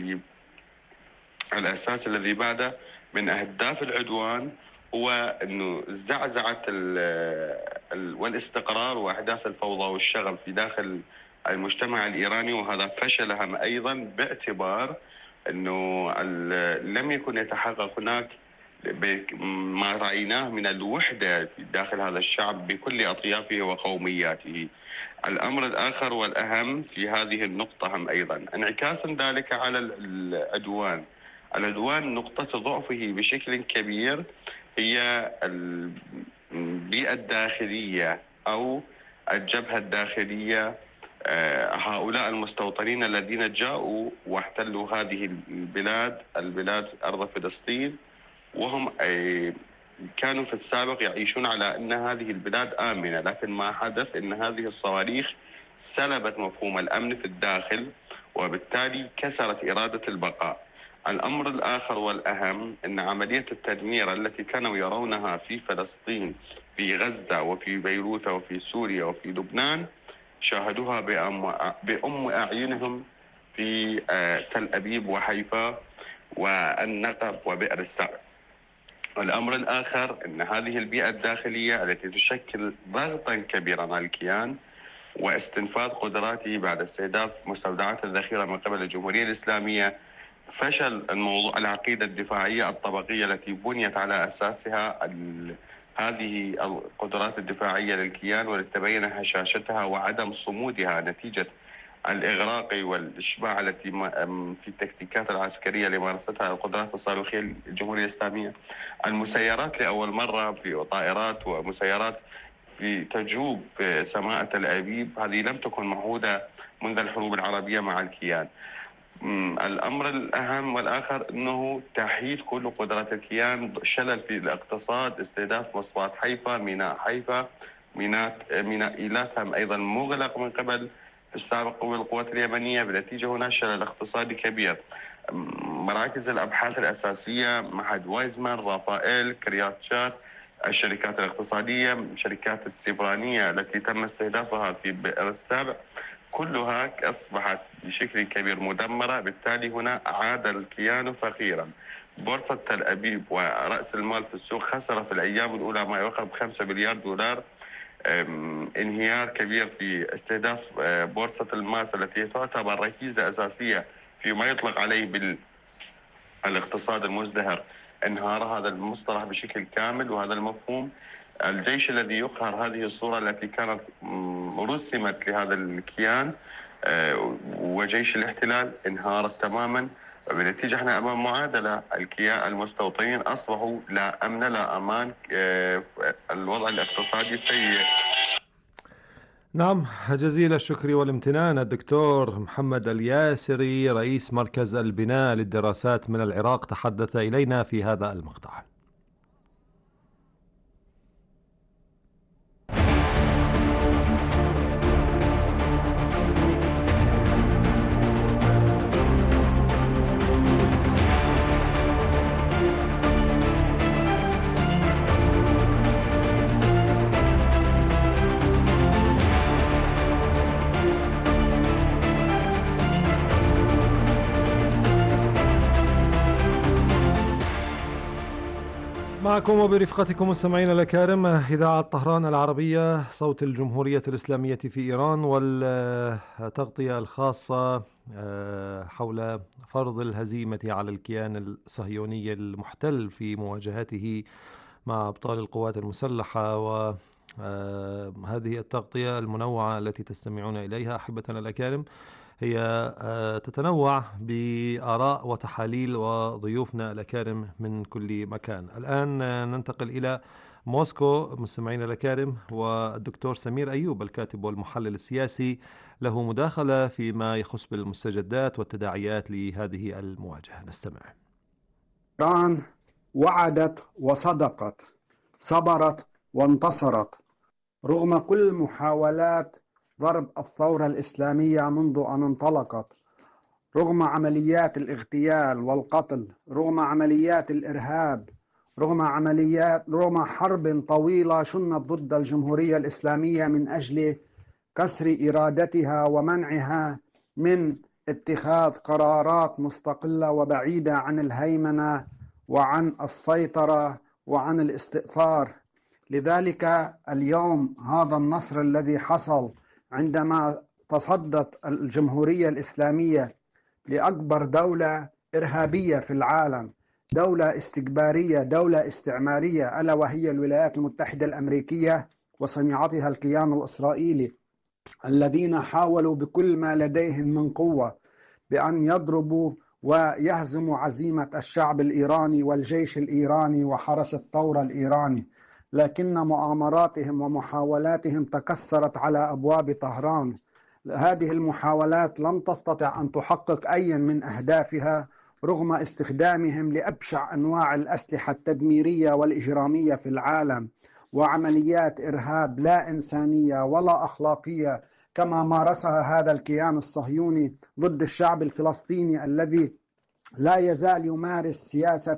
الأساسي الذي بعده من أهداف العدوان هو أنه زعزعة والاستقرار وأحداث الفوضى والشغب في داخل المجتمع الإيراني، وهذا فشل هم أيضا باعتبار أنه لم يكن يتحقق هناك ما رأيناه من الوحدة داخل هذا الشعب بكل أطيافه وقومياته. الأمر الآخر والأهم في هذه النقطة هم أيضا انعكاسا ذلك على العدوان. العدوان نقطة ضعفه بشكل كبير هي البيئة الداخلية أو الجبهة الداخلية، هؤلاء المستوطنين الذين جاءوا واحتلوا هذه البلاد البلاد أرض فلسطين، وهم كانوا في السابق يعيشون على أن هذه البلاد آمنة، لكن ما حدث أن هذه الصواريخ سلبت مفهوم الأمن في الداخل، وبالتالي كسرت إرادة البقاء. الأمر الآخر والأهم أن عملية التدمير التي كانوا يرونها في فلسطين في غزة وفي بيروت وفي سوريا وفي لبنان شاهدوها بأم, بأم أعينهم في تل أبيب وحيفا والنقب وبئر السبع. الأمر الآخر أن هذه البيئة الداخلية التي تشكل ضغطا كبيرا على الكيان واستنفاذ قدراته بعد استهداف مستودعات الذخيرة من قبل الجمهورية الإسلامية، فشل الموضوع العقيدة الدفاعية الطبقية التي بنيت على أساسها هذه القدرات الدفاعية للكيان، ولتبين هشاشتها وعدم صمودها نتيجة الإغراق والإشباع التي في التكتيكات العسكرية لمارستها القدرات الصاروخية للجمهورية الإسلامية. المسيرات لأول مرة في طائرات ومسيرات في تجوب في سماء تل أبيب، هذه لم تكن معهودة منذ الحروب العربية مع الكيان. الأمر الأهم والآخر أنه تحييد كل قدرات الكيان، شلل في الاقتصاد، استهداف مصفات حيفا، ميناء حيفا، ميناء ميناء إيلات أيضا مغلق من قبل في السابق بالقوات اليمنية، بنتيجة هنا شلل اقتصادي كبير. مراكز الأبحاث الأساسية، معهد وايزمان، رافائيل، كرياتشات، الشركات الاقتصادية، شركات السيبرانية التي تم استهدافها في بئر السبع، كلها أصبحت بشكل كبير مدمرة. بالتالي هنا عاد الكيان فقيرا. بورصة تل أبيب ورأس المال في السوق خسر في الأيام الأولى ما يقرب خمسة مليار دولار. انهيار كبير في استهداف بورصة الماس التي تعتبر ركيزة أساسية فيما يطلق عليه بالاقتصاد المزدهر. انهار هذا المصطلح بشكل كامل وهذا المفهوم. الجيش الذي يقهر هذه الصورة التي كانت رسمت لهذا الكيان وجيش الاحتلال انهارت تماما. بالنتيجة احنا امام معادلة، الكيان المستوطنين اصبحوا لا امن لا امان، الوضع الاقتصادي سيء. نعم، جزيل الشكر والامتنان الدكتور محمد الياسري رئيس مركز البناء للدراسات من العراق تحدث إلينا في هذا المقطع. معكم وبرفقتكم مستمعين الأكارم إذاعة طهران العربية صوت الجمهورية الإسلامية في إيران، والتغطية الخاصة حول فرض الهزيمة على الكيان الصهيوني المحتل في مواجهته مع أبطال القوات المسلحة. وهذه التغطية المنوعة التي تستمعون إليها أحبتنا الأكارم هي تتنوع بآراء وتحاليل وضيوفنا الأكارم من كل مكان. الآن ننتقل إلى موسكو مستمعين الأكارم، والدكتور سمير أيوب الكاتب والمحلل السياسي له مداخلة فيما يخص بالمستجدات والتداعيات لهذه المواجهة. نستمع. إيران وعدت وصدقت، صبرت وانتصرت رغم كل محاولات ضرب الثورة الإسلامية منذ أن انطلقت، رغم عمليات الاغتيال والقتل، رغم عمليات الإرهاب، رغم عمليات رغم حرب طويلة شنت ضد الجمهورية الإسلامية من أجل كسر إرادتها ومنعها من اتخاذ قرارات مستقلة وبعيدة عن الهيمنة وعن السيطرة وعن الاستئثار. لذلك اليوم هذا النصر الذي حصل عندما تصدت الجمهورية الإسلامية لأكبر دولة إرهابية في العالم، دولة استكبارية، دولة استعمارية، ألا وهي الولايات المتحدة الأمريكية وصنيعتها الكيان الإسرائيلي، الذين حاولوا بكل ما لديهم من قوة بأن يضربوا ويهزموا عزيمة الشعب الإيراني والجيش الإيراني وحرس الثورة الإيراني. لكن مؤامراتهم ومحاولاتهم تكسرت على أبواب طهران. هذه المحاولات لم تستطع أن تحقق أي من أهدافها رغم استخدامهم لأبشع أنواع الأسلحة التدميرية والإجرامية في العالم، وعمليات إرهاب لا إنسانية ولا أخلاقية كما مارسها هذا الكيان الصهيوني ضد الشعب الفلسطيني الذي لا يزال يمارس سياسة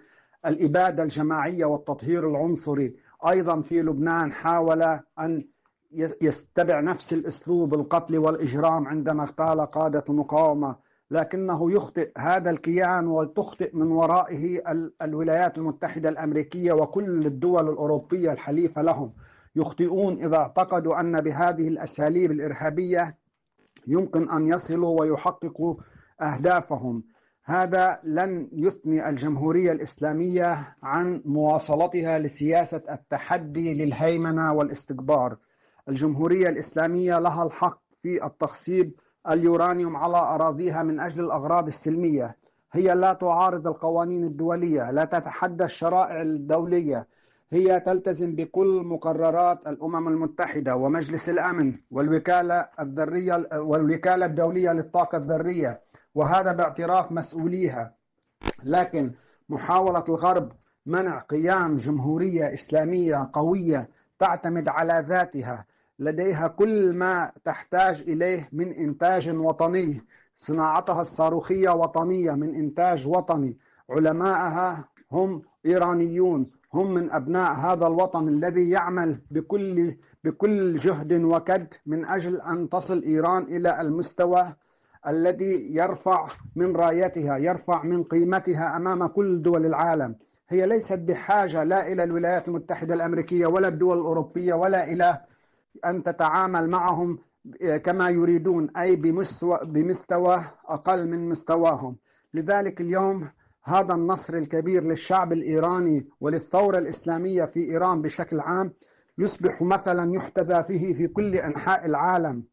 الإبادة الجماعية والتطهير العنصري. أيضا في لبنان حاول أن يتبع نفس الأسلوب القتل والإجرام عندما اغتال قادة المقاومة، لكنه يخطئ هذا الكيان وتخطئ من ورائه الولايات المتحدة الأمريكية وكل الدول الأوروبية الحليفة لهم. يخطئون إذا اعتقدوا أن بهذه الأساليب الإرهابية يمكن أن يصلوا ويحققوا أهدافهم. هذا لن يثني الجمهورية الإسلامية عن مواصلتها لسياسة التحدي للهيمنة والاستكبار. الجمهورية الإسلامية لها الحق في التخصيب اليورانيوم على أراضيها من أجل الأغراض السلمية. هي لا تعارض القوانين الدولية، لا تتحدى الشرائع الدولية، هي تلتزم بكل مقررات الأمم المتحدة ومجلس الأمن والوكالة الذرية والوكالة الدولية للطاقة الذرية، وهذا باعتراف مسؤوليها. لكن محاولة الغرب منع قيام جمهورية إسلامية قوية تعتمد على ذاتها، لديها كل ما تحتاج إليه من إنتاج وطني، صناعتها الصاروخية وطنية من إنتاج وطني، علماءها هم إيرانيون، هم من أبناء هذا الوطن الذي يعمل بكل بكل جهد وكد من أجل أن تصل إيران إلى المستوى الذي يرفع من رايتها، يرفع من قيمتها أمام كل دول العالم. هي ليست بحاجة لا إلى الولايات المتحدة الأمريكية ولا الدول الأوروبية ولا إلى أن تتعامل معهم كما يريدون، أي بمستوى, بمستوى أقل من مستواهم. لذلك اليوم هذا النصر الكبير للشعب الإيراني وللثورة الإسلامية في إيران بشكل عام يصبح مثلا يحتذى فيه في كل أنحاء العالم،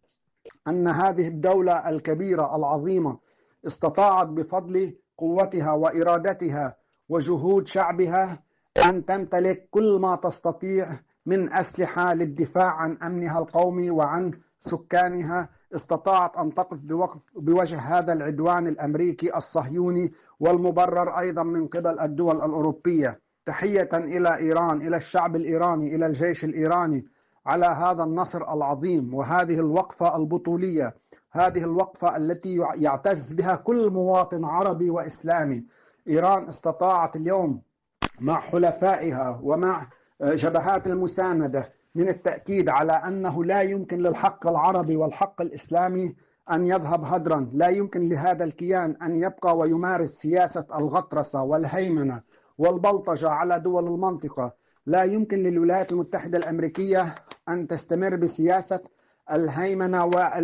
أن هذه الدولة الكبيرة العظيمة استطاعت بفضل قوتها وإرادتها وجهود شعبها أن تمتلك كل ما تستطيع من أسلحة للدفاع عن أمنها القومي وعن سكانها. استطاعت أن تقف بوقف بوجه هذا العدوان الأمريكي الصهيوني والمبرر أيضا من قبل الدول الأوروبية. تحية إلى إيران، إلى الشعب الإيراني، إلى الجيش الإيراني على هذا النصر العظيم وهذه الوقفة البطولية، هذه الوقفة التي يعتز بها كل مواطن عربي وإسلامي. إيران استطاعت اليوم مع حلفائها ومع جبهات المساندة من التأكيد على أنه لا يمكن للحق العربي والحق الإسلامي أن يذهب هدرا، لا يمكن لهذا الكيان أن يبقى ويمارس سياسة الغطرسة والهيمنة والبلطجة على دول المنطقة. لا يمكن للولايات المتحدة الأمريكية أن تستمر بسياسة الهيمنة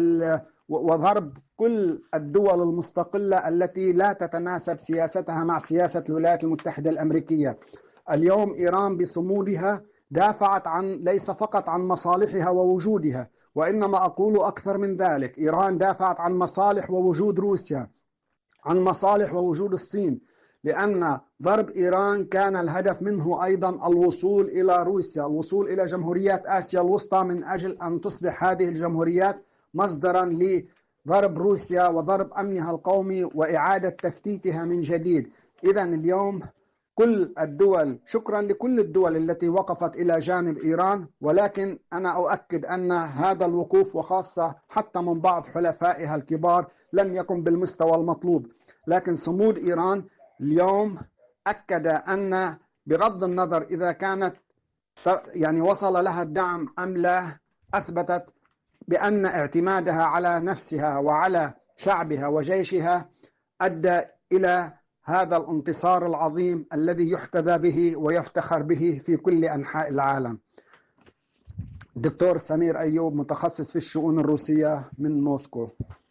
وضرب كل الدول المستقلة التي لا تتناسب سياستها مع سياسة الولايات المتحدة الأمريكية. اليوم إيران بصمودها دافعت عن ليس فقط عن مصالحها ووجودها، وإنما أقول أكثر من ذلك، إيران دافعت عن مصالح ووجود روسيا، عن مصالح ووجود الصين، لأن ضرب إيران كان الهدف منه أيضا الوصول إلى روسيا، الوصول إلى جمهوريات آسيا الوسطى من أجل أن تصبح هذه الجمهوريات مصدرا لضرب روسيا وضرب أمنها القومي وإعادة تفتيتها من جديد. إذن اليوم كل الدول، شكرا لكل الدول التي وقفت إلى جانب إيران، ولكن أنا أؤكد أن هذا الوقوف وخاصة حتى من بعض حلفائها الكبار لم يكن بالمستوى المطلوب. لكن صمود إيران اليوم أكد أن بغض النظر إذا كانت يعني وصل لها الدعم أم لا، أثبتت بأن اعتمادها على نفسها وعلى شعبها وجيشها أدى إلى هذا الانتصار العظيم الذي يحتذى به ويفتخر به في كل أنحاء العالم. دكتور سمير أيوب، متخصص في الشؤون الروسية من موسكو.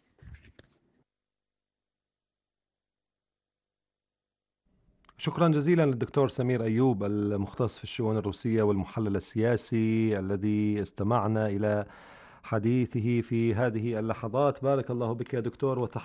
شكرا جزيلا للدكتور سمير أيوب المختص في الشؤون الروسية والمحلل السياسي الذي استمعنا إلى حديثه في هذه اللحظات. بارك الله بك يا دكتور.